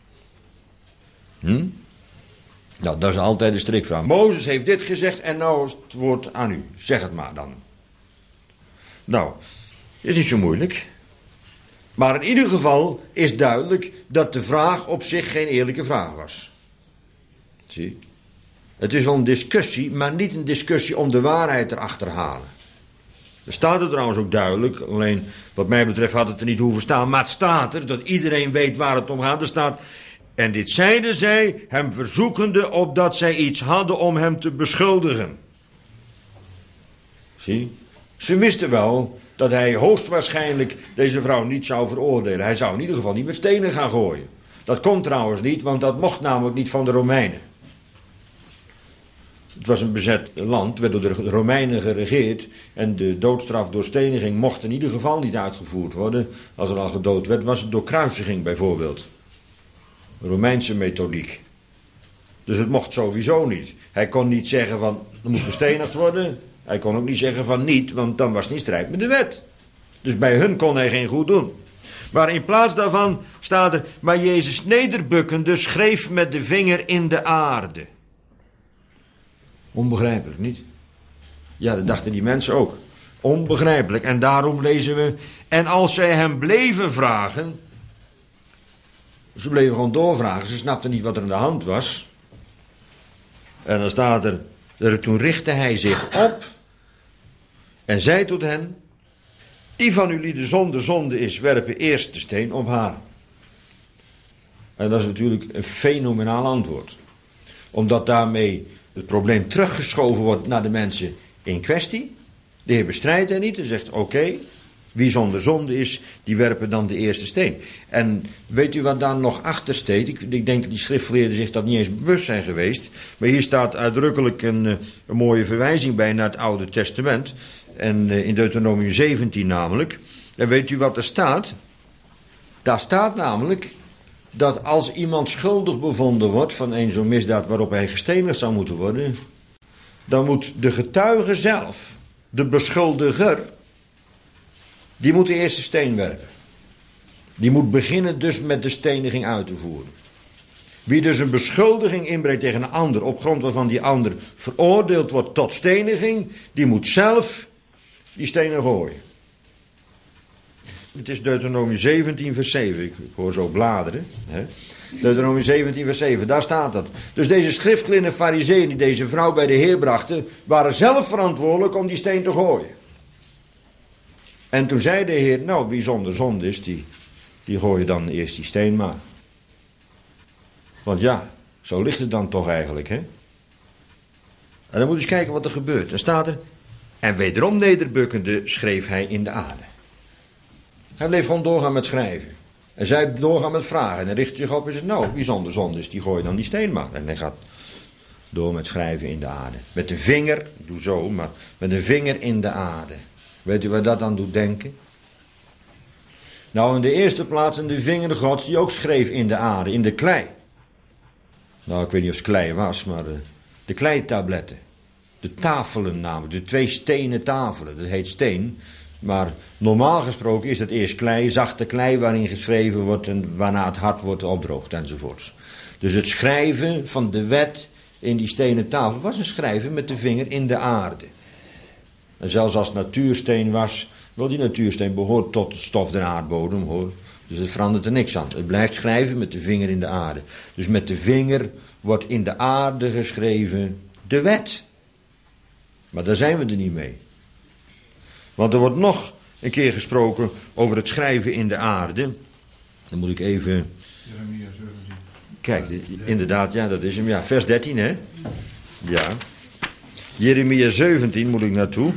Hm? Nou, dat is altijd de strikvraag. Mozes heeft dit gezegd en nou is het woord aan u. Zeg het maar dan. Nou, het is niet zo moeilijk. Maar in ieder geval is duidelijk dat de vraag op zich geen eerlijke vraag was. Zie? Het is wel een discussie, maar niet een discussie om de waarheid erachter te halen. Er staat er trouwens ook duidelijk, alleen wat mij betreft had het er niet hoeven staan, maar het staat er, dat iedereen weet waar het om gaat. Er staat, en dit zeiden zij, hem verzoekende, opdat zij iets hadden om hem te beschuldigen. Zie, ze wisten wel dat hij hoogstwaarschijnlijk deze vrouw niet zou veroordelen. Hij zou in ieder geval niet met stenen gaan gooien. Dat kon trouwens niet, want dat mocht namelijk niet van de Romeinen. Het was een bezet land, werd door de Romeinen geregeerd en de doodstraf door steniging mocht in ieder geval niet uitgevoerd worden. Als er al gedood werd, was het door kruisiging bijvoorbeeld. Romeinse methodiek. Dus het mocht sowieso niet. Hij kon niet zeggen van, er moet gestenigd worden. Hij kon ook niet zeggen van niet, want dan was het in strijd met de wet. Dus bij hun kon hij geen goed doen. Maar in plaats daarvan staat er, maar Jezus nederbukkende schreef met de vinger in de aarde. Onbegrijpelijk, niet? Ja, dat dachten die mensen ook. Onbegrijpelijk. En daarom lezen we, en als zij hem bleven vragen, ze bleven gewoon doorvragen, ze snapten niet wat er aan de hand was. En dan staat er, er toen richtte hij zich op en zei tot hen, die van jullie de zonde zonde is, werpen eerst de steen op haar. En dat is natuurlijk een fenomenaal antwoord. Omdat daarmee het probleem teruggeschoven wordt naar de mensen in kwestie. De Heer bestrijdt hen niet en zegt, oké, okay, wie zonder zonde is, die werpen dan de eerste steen. En weet u wat daar nog achter staat? Ik, ik denk dat die schriftgeleerden zich dat niet eens bewust zijn geweest. Maar hier staat uitdrukkelijk een, een mooie verwijzing bij naar het Oude Testament. En in Deuteronomium zeventien namelijk. En weet u wat er staat? Daar staat namelijk dat als iemand schuldig bevonden wordt van een zo'n misdaad waarop hij gestenigd zou moeten worden, dan moet de getuige zelf, de beschuldiger, die moet de eerste steen werpen. Die moet beginnen dus met de steniging uit te voeren. Wie dus een beschuldiging inbrengt tegen een ander, op grond waarvan die ander veroordeeld wordt tot steniging, die moet zelf die stenen gooien. Het is Deuteronomie zeventien vers zeven, ik hoor zo bladeren. Hè? Deuteronomie zeventien vers zeven, daar staat dat. Dus deze schriftgeleerden en farizeeën die deze vrouw bij de Heer brachten, waren zelf verantwoordelijk om die steen te gooien. En toen zei de Heer, nou wie zonder zonde is, die, die gooien dan eerst die steen maar. Want ja, zo ligt het dan toch eigenlijk, hè? En dan moet je eens kijken wat er gebeurt. Dan staat er, en wederom nederbukkende schreef hij in de aarde. Hij bleef gewoon doorgaan met schrijven. En zij doorgaan met vragen. En hij richt zich op en zegt, nou, wie zonder zonde is, die gooit dan die steen maar. En hij gaat door met schrijven in de aarde. Met de vinger, ik doe zo, maar met de vinger in de aarde. Weet u waar dat aan doet denken? Nou, in de eerste plaats in de vinger Gods, die ook schreef in de aarde, in de klei. Nou, ik weet niet of het klei was, maar de, de kleitabletten. De tafelen namelijk, de twee stenen tafelen. Dat heet steen. Maar normaal gesproken is dat eerst klei, zachte klei waarin geschreven wordt en waarna het hart wordt opdroogt enzovoorts. Dus het schrijven van de wet in die stenen tafel was een schrijven met de vinger in de aarde. En zelfs als het natuursteen was, wel die natuursteen behoort tot het stof der aardbodem hoor. Dus het verandert er niks aan. Het blijft schrijven met de vinger in de aarde. Dus met de vinger wordt in de aarde geschreven de wet. Maar daar zijn we er niet mee. Want er wordt nog een keer gesproken over het schrijven in de aarde. Dan moet ik even... Jeremia zeventien. Kijk, inderdaad, ja, dat is hem. Ja, vers dertien, hè? Ja. Jeremia zeventien moet ik naartoe.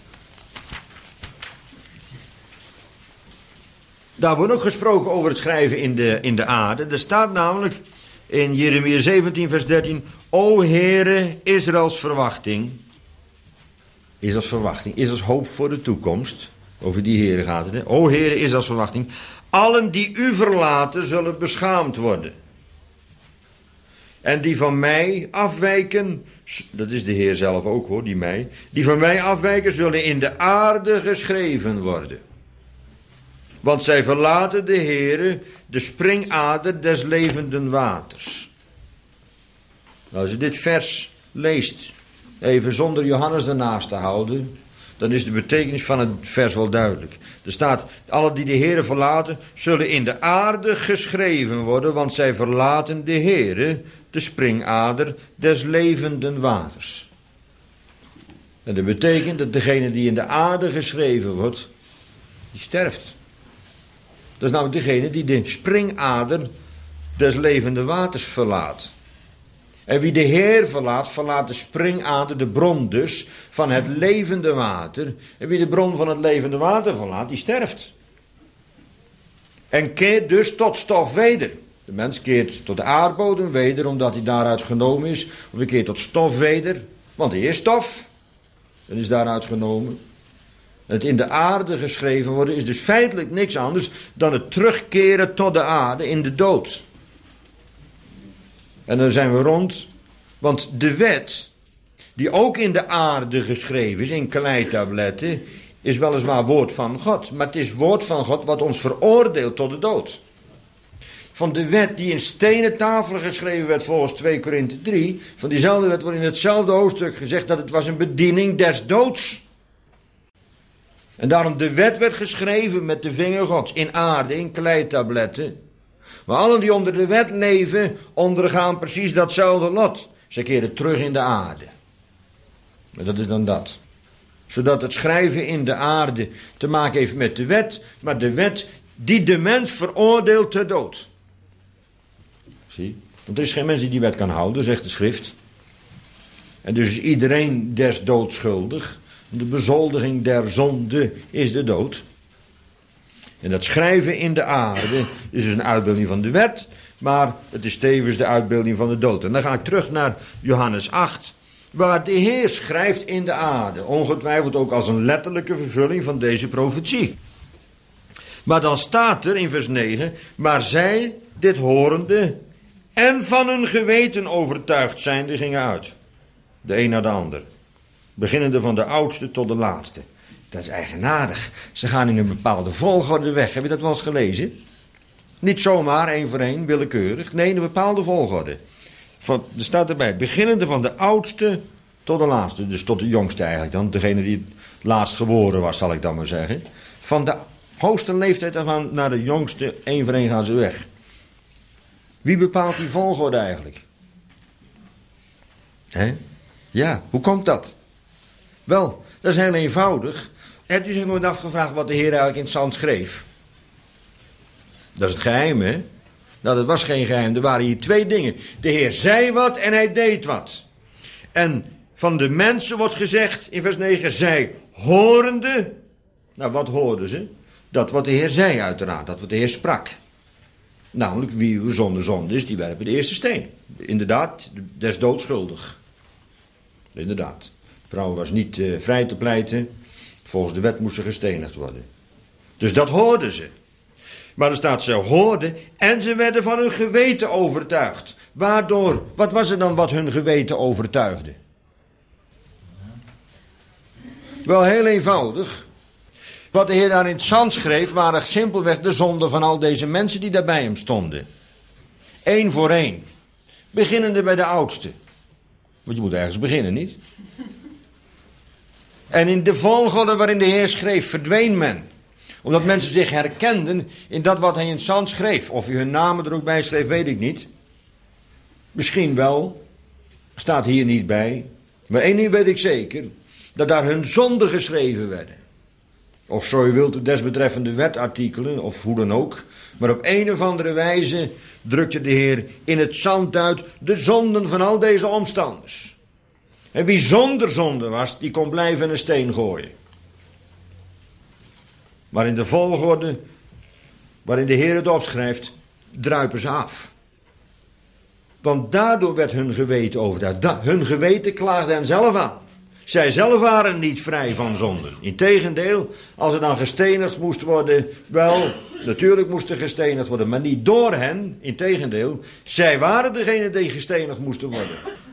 Daar wordt ook gesproken over het schrijven in de, in de aarde. Er staat namelijk in Jeremia zeventien vers dertien... O Heere, Israëls verwachting... Israëls verwachting, Israëls hoop voor de toekomst. Over die Heere gaat het. Hè? O Heere, Israëls verwachting. Allen die u verlaten zullen beschaamd worden. En die van mij afwijken, dat is de Heer zelf ook hoor, die mij. Die van mij afwijken zullen in de aarde geschreven worden. Want zij verlaten de Heere, de springader des levenden waters. Nou, als je dit vers leest, even zonder Johannes ernaast te houden, dan is de betekenis van het vers wel duidelijk. Er staat, alle die de Heere verlaten, zullen in de aarde geschreven worden, want zij verlaten de Heere, de springader des levenden waters. En dat betekent dat degene die in de aarde geschreven wordt, die sterft. Dat is namelijk degene die de springader des levenden waters verlaat. En wie de Heer verlaat, verlaat de springader, de bron dus, van het levende water. En wie de bron van het levende water verlaat, die sterft. En keert dus tot stof weder. De mens keert tot de aardbodem weder, omdat hij daaruit genomen is. Of hij keert tot stof weder, want hij is stof. En is daaruit genomen. Het in de aarde geschreven worden is dus feitelijk niks anders dan het terugkeren tot de aarde in de dood. En dan zijn we rond, want de wet, die ook in de aarde geschreven is, in kleitabletten, is weliswaar woord van God. Maar het is woord van God wat ons veroordeelt tot de dood. Van de wet die in stenen tafelen geschreven werd volgens twee Korinthe drie, van diezelfde wet wordt in hetzelfde hoofdstuk gezegd dat het was een bediening des doods. En daarom de wet werd geschreven met de vinger Gods, in aarde, in kleitabletten. Maar allen die onder de wet leven, ondergaan precies datzelfde lot. Ze keren terug in de aarde. En dat is dan dat. Zodat het schrijven in de aarde te maken heeft met de wet, maar de wet die de mens veroordeelt ter dood. Zie? Want er is geen mens die die wet kan houden, zegt de schrift. En dus is iedereen des doods schuldig. De bezoldiging der zonde is de dood. En dat schrijven in de aarde is dus een uitbeelding van de wet, maar het is tevens de uitbeelding van de dood. En dan ga ik terug naar Johannes acht, waar de Heer schrijft in de aarde, ongetwijfeld ook als een letterlijke vervulling van deze profetie. Maar dan staat er in vers negen, maar zij dit horende en van hun geweten overtuigd zijnde gingen uit. De een naar de ander. Beginnende van de oudste tot de laatste. Dat is eigenaardig. Ze gaan in een bepaalde volgorde weg. Heb je dat wel eens gelezen? Niet zomaar één voor één, willekeurig. Nee, in een bepaalde volgorde. Van, er staat erbij, beginnende van de oudste tot de laatste. Dus tot de jongste eigenlijk dan. Degene die het laatst geboren was, zal ik dan maar zeggen. Van de hoogste leeftijd ervan naar de jongste, één voor één gaan ze weg. Wie bepaalt die volgorde eigenlijk? Hè? Ja, hoe komt dat? Wel, dat is heel eenvoudig. Hebt u zich nooit afgevraagd wat de Heer eigenlijk in het zand schreef? Dat is het geheim, hè? Nou, dat was geen geheim. Er waren hier twee dingen. De Heer zei wat en hij deed wat. En van de mensen wordt gezegd in vers negen, zij horende. Nou, wat hoorden ze? Dat wat de Heer zei uiteraard, dat wat de Heer sprak. Namelijk, wie uw zonde zonde is, die werpen de eerste steen. Inderdaad, des doods schuldig. Inderdaad. De vrouw was niet uh, vrij te pleiten. Volgens de wet moest ze gestenigd worden. Dus dat hoorden ze. Maar er staat, ze hoorden en ze werden van hun geweten overtuigd. Waardoor, wat was er dan wat hun geweten overtuigde? Wel heel eenvoudig. Wat de Heer daar in het zand schreef, waren simpelweg de zonden van al deze mensen die daar bij hem stonden. Eén voor één. Beginnende bij de oudste. Want je moet ergens beginnen, niet? En in de volgorde waarin de Heer schreef, verdween men. Omdat mensen zich herkenden in dat wat hij in het zand schreef. Of hij hun namen er ook bij schreef, weet ik niet. Misschien wel. Staat hier niet bij. Maar één ding weet ik zeker. Dat daar hun zonden geschreven werden. Of zo je wilt, de desbetreffende wetartikelen, of hoe dan ook. Maar op een of andere wijze drukte de Heer in het zand uit de zonden van al deze omstanders. En wie zonder zonde was, die kon blijven een steen gooien. Maar in de volgorde waarin de Heer het opschrijft, druipen ze af. Want daardoor werd hun geweten overtuigd. Hun geweten klaagde hen zelf aan. Zij zelf waren niet vrij van zonde. Integendeel, als er dan gestenigd moest worden, wel, natuurlijk moest er gestenigd worden, maar niet door hen. Integendeel, zij waren degene die gestenigd moesten worden.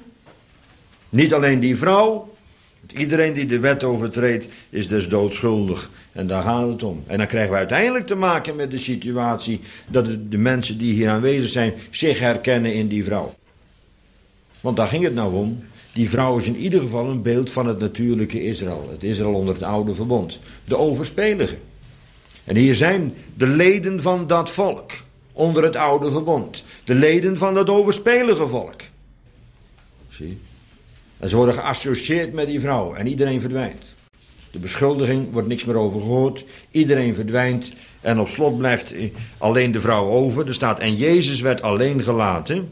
Niet alleen die vrouw, iedereen die de wet overtreedt is dus doodschuldig. En daar gaat het om. En dan krijgen we uiteindelijk te maken met de situatie dat de mensen die hier aanwezig zijn zich herkennen in die vrouw. Want daar ging het nou om. Die vrouw is in ieder geval een beeld van het natuurlijke Israël. Het Israël onder het oude verbond. De overspelige. En hier zijn de leden van dat volk. Onder het oude verbond. De leden van dat overspelige volk. Zie. En ze worden geassocieerd met die vrouw. En iedereen verdwijnt. De beschuldiging wordt niks meer over gehoord. Iedereen verdwijnt. En op slot blijft alleen de vrouw over. Er staat, en Jezus werd alleen gelaten.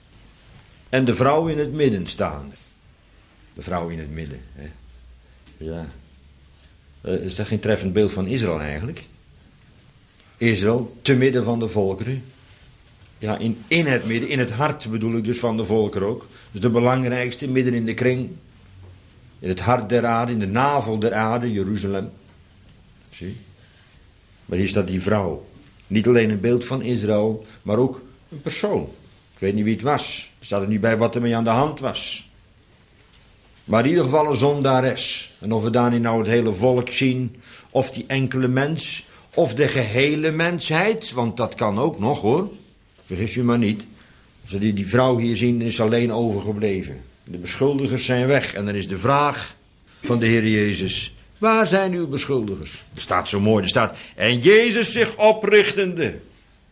En de vrouw in het midden staande. De vrouw in het midden. Hè? Ja. Uh, is dat geen treffend beeld van Israël eigenlijk? Israël te midden van de volkeren. Ja, in, in het midden, in het hart bedoel ik dus van de volkeren ook. Dus de belangrijkste, midden in de kring. In het hart der aarde, in de navel der aarde, Jeruzalem. Zie? Maar hier staat die vrouw. Niet alleen een beeld van Israël, maar ook een persoon. Ik weet niet wie het was. Er staat er niet bij wat er mee aan de hand was. Maar in ieder geval een zondares. En of we daarin nou het hele volk zien, of die enkele mens, of de gehele mensheid, want dat kan ook nog hoor. Vergis je maar niet. Als we die, die vrouw hier zien, is alleen overgebleven. De beschuldigers zijn weg. En dan is de vraag van de Heer Jezus, waar zijn uw beschuldigers? Er staat zo mooi, er staat, en Jezus zich oprichtende. Dat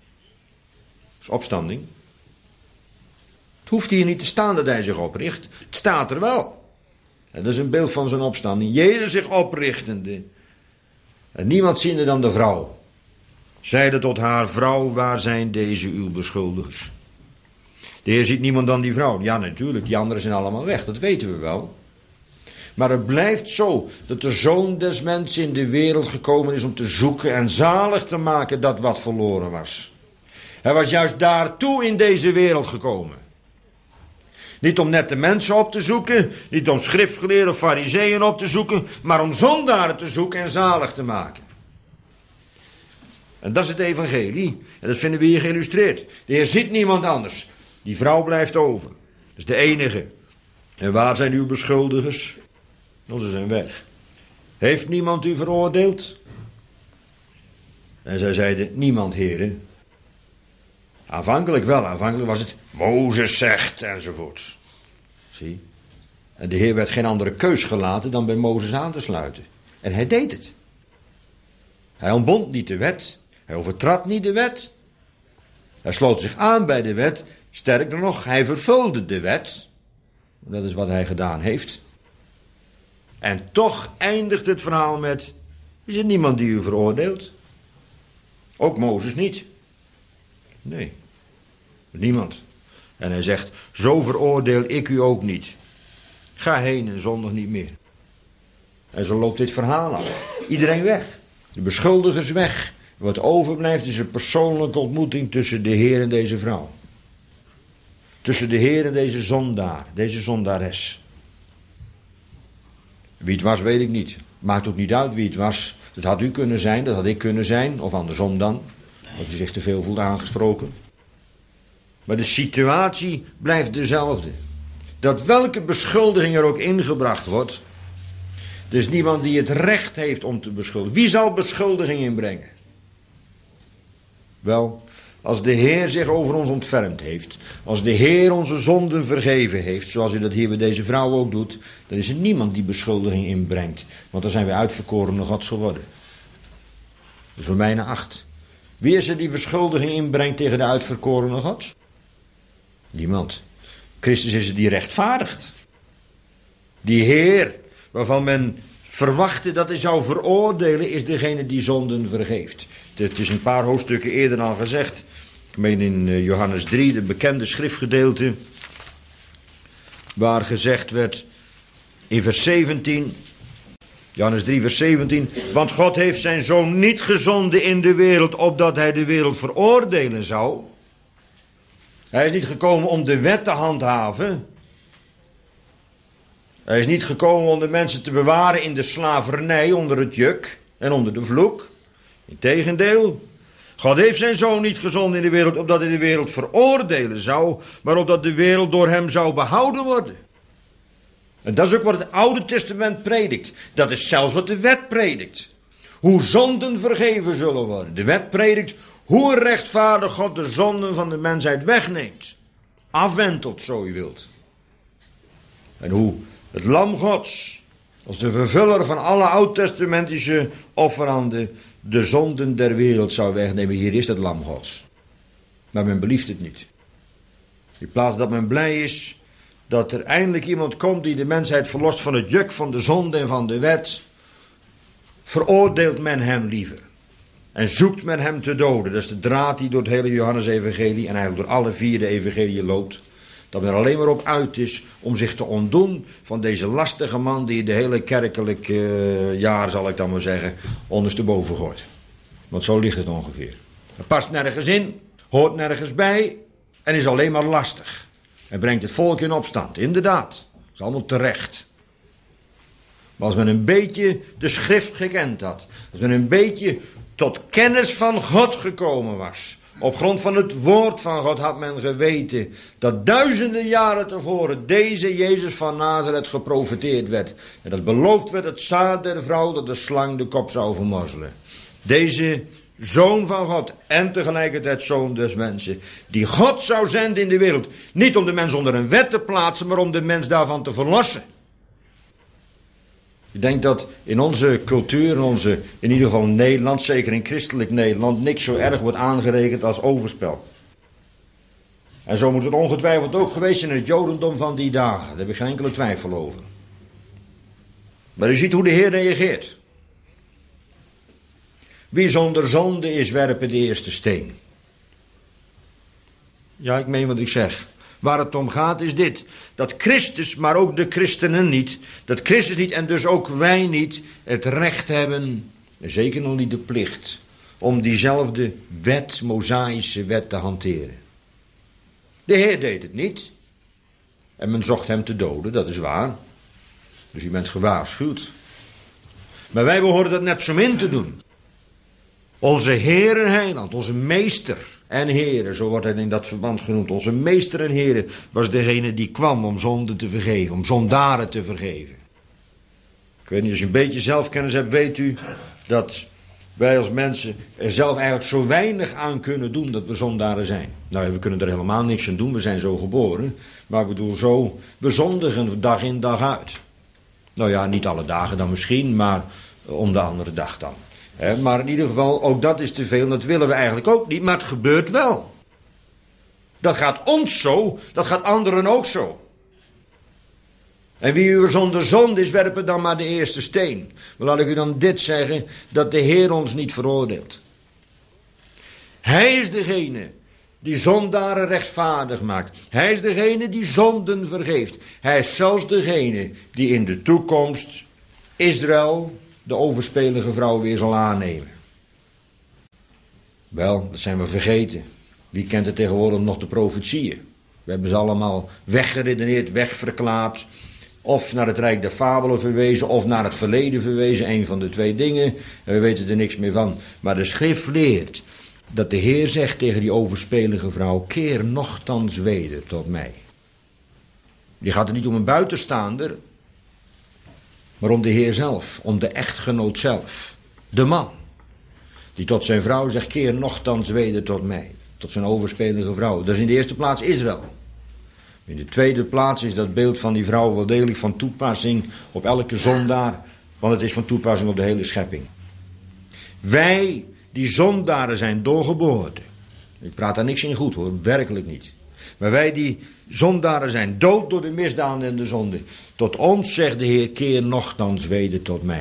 is opstanding. Het hoeft hier niet te staan dat hij zich opricht. Het staat er wel. En dat is een beeld van zijn opstanding. Jezus zich oprichtende. En niemand ziende dan de vrouw. Zeide tot haar, vrouw, waar zijn deze uw beschuldigers? De Heer ziet niemand dan die vrouw. Ja, natuurlijk, die anderen zijn allemaal weg. Dat weten we wel. Maar het blijft zo dat de Zoon des Mensen in de wereld gekomen is om te zoeken en zalig te maken dat wat verloren was. Hij was juist daartoe in deze wereld gekomen. Niet om nette mensen op te zoeken, niet om schriftgeleerden of farizeeën op te zoeken, maar om zondaren te zoeken en zalig te maken. En dat is het evangelie. En dat vinden we hier geïllustreerd. De Heer ziet niemand anders. Die vrouw blijft over. Dat is de enige. En waar zijn uw beschuldigers? Nou, ze zijn weg. Heeft niemand u veroordeeld? En zij zeiden, niemand, heren. Aanvankelijk wel, aanvankelijk was het, Mozes zegt, enzovoort. Zie. En de Heer werd geen andere keus gelaten dan bij Mozes aan te sluiten. En hij deed het. Hij ontbond niet de wet. Hij overtrad niet de wet. Hij sloot zich aan bij de wet. Sterker nog, hij vervulde de wet. Dat is wat hij gedaan heeft. En toch eindigt het verhaal met, is er niemand die u veroordeelt? Ook Mozes niet. Nee, niemand. En hij zegt, zo veroordeel ik u ook niet. Ga heen en zondig niet meer. En zo loopt dit verhaal af. Iedereen weg. De beschuldigers weg. Wat overblijft is een persoonlijke ontmoeting tussen de Heer en deze vrouw. Tussen de Heer en deze zondaar, deze zondares. Wie het was, weet ik niet. Maakt ook niet uit wie het was. Dat had u kunnen zijn, dat had ik kunnen zijn, of andersom dan. Als u zich te veel voelt aangesproken. Maar de situatie blijft dezelfde. Dat welke beschuldiging er ook ingebracht wordt. Er is niemand die het recht heeft om te beschuldigen. Wie zal beschuldiging inbrengen? Wel, als de Heer zich over ons ontfermd heeft. Als de Heer onze zonden vergeven heeft. Zoals u dat hier bij deze vrouw ook doet. Dan is er niemand die beschuldiging inbrengt. Want dan zijn wij uitverkorenen Gods geworden. Dat is Romeinen acht. Wie is er die beschuldiging inbrengt tegen de uitverkorenen Gods? Niemand. Christus is het die rechtvaardigt. Die Heer, waarvan men verwachtte dat hij zou veroordelen, is degene die zonden vergeeft. Het is een paar hoofdstukken eerder al gezegd. Ik meen in Johannes drie, de bekende schriftgedeelte, waar gezegd werd in vers zeventien, Johannes drie vers zeventien, want God heeft zijn zoon niet gezonden in de wereld, opdat hij de wereld veroordelen zou. Hij is niet gekomen om de wet te handhaven. Hij is niet gekomen om de mensen te bewaren in de slavernij, onder het juk en onder de vloek. Integendeel, God heeft zijn zoon niet gezonden in de wereld, opdat hij de wereld veroordelen zou, maar opdat de wereld door hem zou behouden worden. En dat is ook wat het Oude Testament predikt. Dat is zelfs wat de wet predikt. Hoe zonden vergeven zullen worden. De wet predikt hoe een rechtvaardig God de zonden van de mensheid wegneemt. Afwentelt, zo u wilt. En hoe het lam Gods, als de vervuller van alle oud-testamentische offeranden, de zonden der wereld zou wegnemen. Hier is het lam Gods. Maar men belieft het niet. In plaats dat men blij is dat er eindelijk iemand komt die de mensheid verlost van het juk van de zonde en van de wet, veroordeelt men hem liever. En zoekt men hem te doden. Dat is de draad die door het hele Johannes-evangelie en eigenlijk door alle vier de evangelieën loopt. Dat men er alleen maar op uit is om zich te ontdoen van deze lastige man die de hele kerkelijke uh, jaar, zal ik dan maar zeggen, ondersteboven gooit. Want zo ligt het ongeveer. Het past nergens in, hoort nergens bij en is alleen maar lastig. En brengt het volk in opstand. Inderdaad, dat is allemaal terecht. Maar als men een beetje de schrift gekend had, als men een beetje tot kennis van God gekomen was, op grond van het woord van God had men geweten dat duizenden jaren tevoren deze Jezus van Nazareth geprofeteerd werd. En dat beloofd werd het zaad der vrouw dat de slang de kop zou vermorzelen. Deze zoon van God en tegelijkertijd zoon des mensen, die God zou zenden in de wereld. Niet om de mens onder een wet te plaatsen, maar om de mens daarvan te verlossen. Ik denk dat in onze cultuur, in, onze, in ieder geval in Nederland, zeker in christelijk Nederland, niks zo erg wordt aangerekend als overspel. En zo moet het ongetwijfeld ook geweest zijn in het Jodendom van die dagen. Daar heb ik geen enkele twijfel over. Maar u ziet hoe de Heer reageert. Wie zonder zonde is, werpen de eerste steen. Ja, ik meen wat ik zeg. Waar het om gaat is dit. Dat Christus, maar ook de christenen niet. Dat Christus niet en dus ook wij niet het recht hebben. En zeker nog niet de plicht. Om diezelfde wet, Mosaïsche wet te hanteren. De Heer deed het niet. En men zocht hem te doden, dat is waar. Dus u bent gewaarschuwd. Maar wij behoren dat net zo min te doen. Onze Heer en Heiland, onze Meester en Heere, zo wordt hij in dat verband genoemd. Onze Meester en Heere was degene die kwam om zonden te vergeven, om zondaren te vergeven. Ik weet niet, als je een beetje zelfkennis hebt, weet u dat wij als mensen er zelf eigenlijk zo weinig aan kunnen doen dat we zondaren zijn. Nou, we kunnen er helemaal niks aan doen, we zijn zo geboren. Maar ik bedoel zo, we zondigen dag in dag uit. Nou ja, niet alle dagen dan misschien, maar om de andere dag dan. He, maar in ieder geval, ook dat is te veel, dat willen we eigenlijk ook niet, maar het gebeurt wel. Dat gaat ons zo, dat gaat anderen ook zo. En wie u zonder zonde is, werpen dan maar de eerste steen. Maar laat ik u dan dit zeggen, dat de Heer ons niet veroordeelt. Hij is degene die zondaren rechtvaardig maakt. Hij is degene die zonden vergeeft. Hij is zelfs degene die in de toekomst Israël, de overspelige vrouw, weer zal aannemen. Wel, dat zijn we vergeten. Wie kent er tegenwoordig nog de profetieën? We hebben ze allemaal weggeredeneerd, wegverklaard. Of naar het rijk der fabelen verwezen, of naar het verleden verwezen. Een van de twee dingen. En we weten er niks meer van. Maar de schrift leert dat de Heer zegt tegen die overspelige vrouw: keer nochtans weder tot mij. Die gaat er niet om een buitenstaander, maar om de Heer zelf, om de echtgenoot zelf. De man, die tot zijn vrouw zegt: keer nochtans weder tot mij. Tot zijn overspelige vrouw. Dat is in de eerste plaats Israël. In de tweede plaats is dat beeld van die vrouw wel degelijk van toepassing op elke zondaar, want het is van toepassing op de hele schepping. Wij die zondaren zijn door geboorte. Ik praat daar niks in goed hoor, werkelijk niet. Maar wij die zondaren zijn dood door de misdaden en de zonde. Tot ons zegt de Heer: keer nochtans weder tot mij.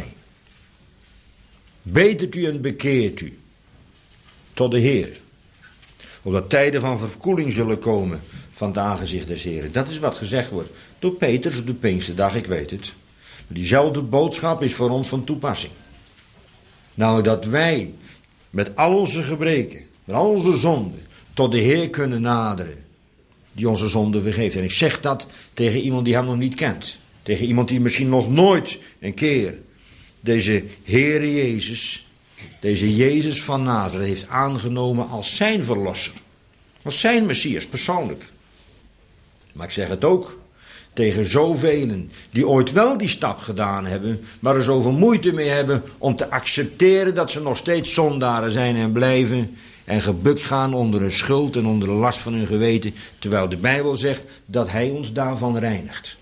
Betert u en bekeert u tot de Heer. Opdat tijden van verkoeling zullen komen van het aangezicht des Heren. Dat is wat gezegd wordt door Petrus op de Pinksterdag, ik weet het. Diezelfde boodschap is voor ons van toepassing. Nou, dat wij met al onze gebreken, met al onze zonden, tot de Heer kunnen naderen, die onze zonden vergeeft. En ik zeg dat tegen iemand die hem nog niet kent. Tegen iemand die misschien nog nooit een keer deze Heere Jezus, deze Jezus van Nazareth heeft aangenomen als zijn verlosser. Als zijn Messias, persoonlijk. Maar ik zeg het ook tegen zoveel die ooit wel die stap gedaan hebben, maar er zoveel moeite mee hebben om te accepteren dat ze nog steeds zondaren zijn en blijven en gebukt gaan onder hun schuld en onder de last van hun geweten, terwijl de Bijbel zegt dat hij ons daarvan reinigt.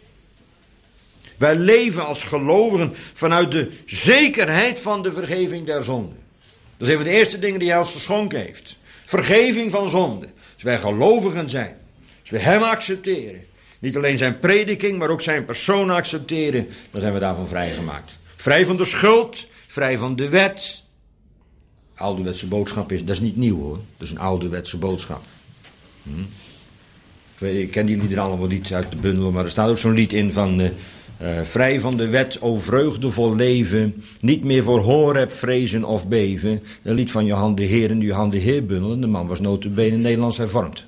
Wij leven als gelovigen vanuit de zekerheid van de vergeving der zonden. Dat is een van de eerste dingen die hij ons geschonken heeft. Vergeving van zonde. Als wij gelovigen zijn, als we hem accepteren, niet alleen zijn prediking, maar ook zijn persoon accepteren, dan zijn we daarvan vrijgemaakt. Vrij van de schuld, vrij van de wet. Ouderwetse boodschap is, dat is niet nieuw hoor, dat is een ouderwetse boodschap. Hm? Ik, weet, ik ken die liederen allemaal niet uit de bundel, maar er staat ook zo'n lied in van Uh, Uh, vrij van de wet, o vreugdevol leven, niet meer voor Horeb vrezen of beven. Een lied van Johan de Heer en Johan de Heer bundel. En de man was nota bene Nederlands hervormd.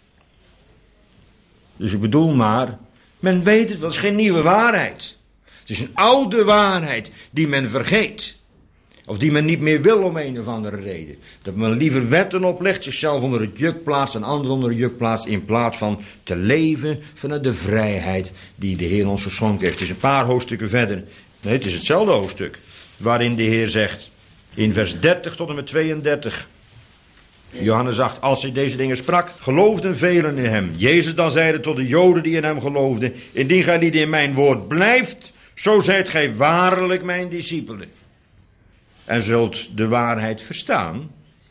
Dus ik bedoel maar, men weet het wel, het is geen nieuwe waarheid. Het is een oude waarheid die men vergeet. Of die men niet meer wil om een of andere reden. Dat men liever wetten oplegt, zichzelf onder het juk plaatst en anderen onder het juk plaatst, in plaats van te leven vanuit de vrijheid die de Heer ons geschonken heeft. Het is een paar hoofdstukken verder. Nee, het is hetzelfde hoofdstuk. Waarin de Heer zegt, in vers dertig tot en met tweeëndertig. Johannes acht, als hij deze dingen sprak, geloofden velen in hem. Jezus dan zeide tot de Joden die in hem geloofden, indien gij lieden in mijn woord blijft, zo zijt gij waarlijk mijn discipelen. En zult de waarheid verstaan.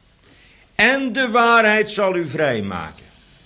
En de waarheid zal u vrijmaken.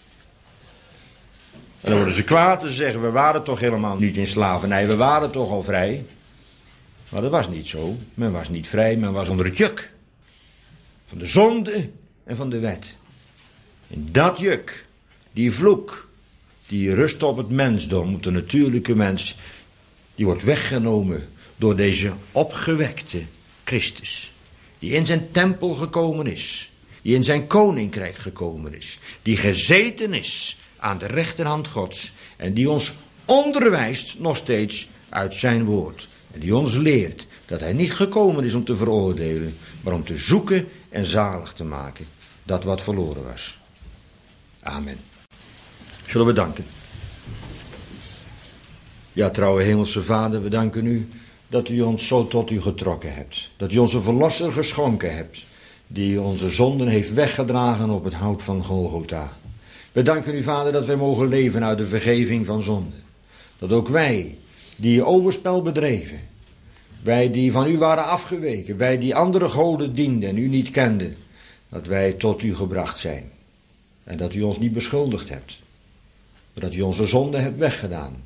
En dan worden ze kwaad en ze zeggen, we waren toch helemaal niet in slavernij, we waren toch al vrij. Maar dat was niet zo. Men was niet vrij, men was onder het juk. Van de zonde en van de wet. En dat juk, die vloek, die rust op het mensdom, de natuurlijke mens, die wordt weggenomen door deze opgewekte Christus, die in zijn tempel gekomen is, die in zijn koninkrijk gekomen is, die gezeten is aan de rechterhand Gods en die ons onderwijst nog steeds uit zijn woord en die ons leert Dat hij niet gekomen is om te veroordelen, maar om te zoeken en zalig te maken. Dat wat verloren was. Amen. Zullen we danken. Ja, trouwe hemelse Vader, we danken u dat u ons zo tot u getrokken hebt. Dat u onze verlosser geschonken hebt, die onze zonden heeft weggedragen op het hout van Golgotha. We danken u, Vader, dat wij mogen leven uit de vergeving van zonden. Dat ook wij, die overspel bedreven, wij die van u waren afgeweken, wij die andere goden dienden en u niet kenden, dat wij tot u gebracht zijn. En dat u ons niet beschuldigd hebt, maar dat u onze zonden hebt weggedaan.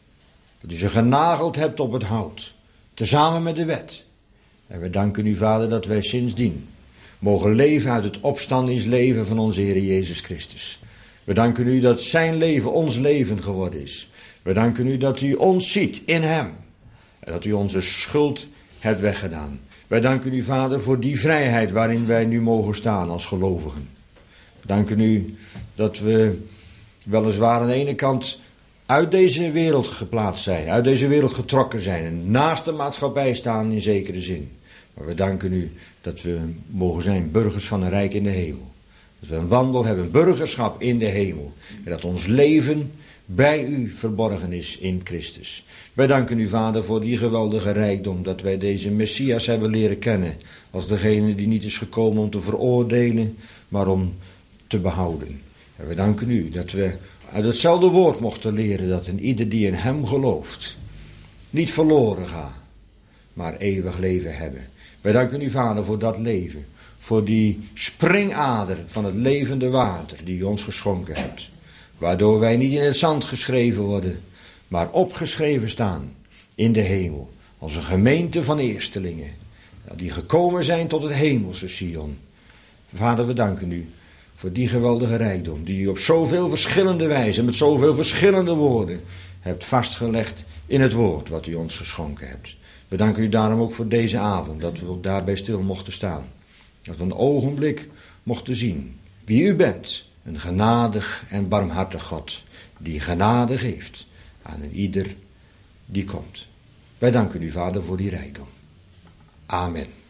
Dat u ze genageld hebt op het hout, tezamen met de wet. En we danken u, Vader, dat wij sindsdien mogen leven uit het opstandingsleven van onze Heer Jezus Christus. We danken u dat zijn leven ons leven geworden is. We danken u dat u ons ziet in hem. En dat u onze schuld hebt weggedaan. Wij danken u, Vader, voor die vrijheid waarin wij nu mogen staan als gelovigen. We danken u dat we weliswaar aan de ene kant uit deze wereld geplaatst zijn, uit deze wereld getrokken zijn en naast de maatschappij staan in zekere zin. Maar we danken u dat we mogen zijn burgers van een rijk in de hemel. Dat we een wandel hebben, burgerschap in de hemel. En dat ons leven bij u verborgen is in Christus. Wij danken u, Vader, voor die geweldige rijkdom dat wij deze Messias hebben leren kennen. Als degene die niet is gekomen om te veroordelen, maar om te behouden. En we danken u dat we uit hetzelfde woord mochten leren dat een ieder die in hem gelooft niet verloren gaat, maar eeuwig leven hebben. Wij danken u, Vader, voor dat leven. Voor die springader van het levende water die u ons geschonken hebt. Waardoor wij niet in het zand geschreven worden, maar opgeschreven staan in de hemel. Als een gemeente van eerstelingen. Die gekomen zijn tot het hemelse Sion. Vader, we danken u voor die geweldige rijkdom die u op zoveel verschillende wijzen, met zoveel verschillende woorden hebt vastgelegd in het woord wat u ons geschonken hebt. We danken u daarom ook voor deze avond, dat we ook daarbij stil mochten staan. Dat we een ogenblik mochten zien wie u bent. Een genadig en barmhartig God, die genade geeft aan een ieder die komt. Wij danken u, Vader, voor die rijkdom. Amen.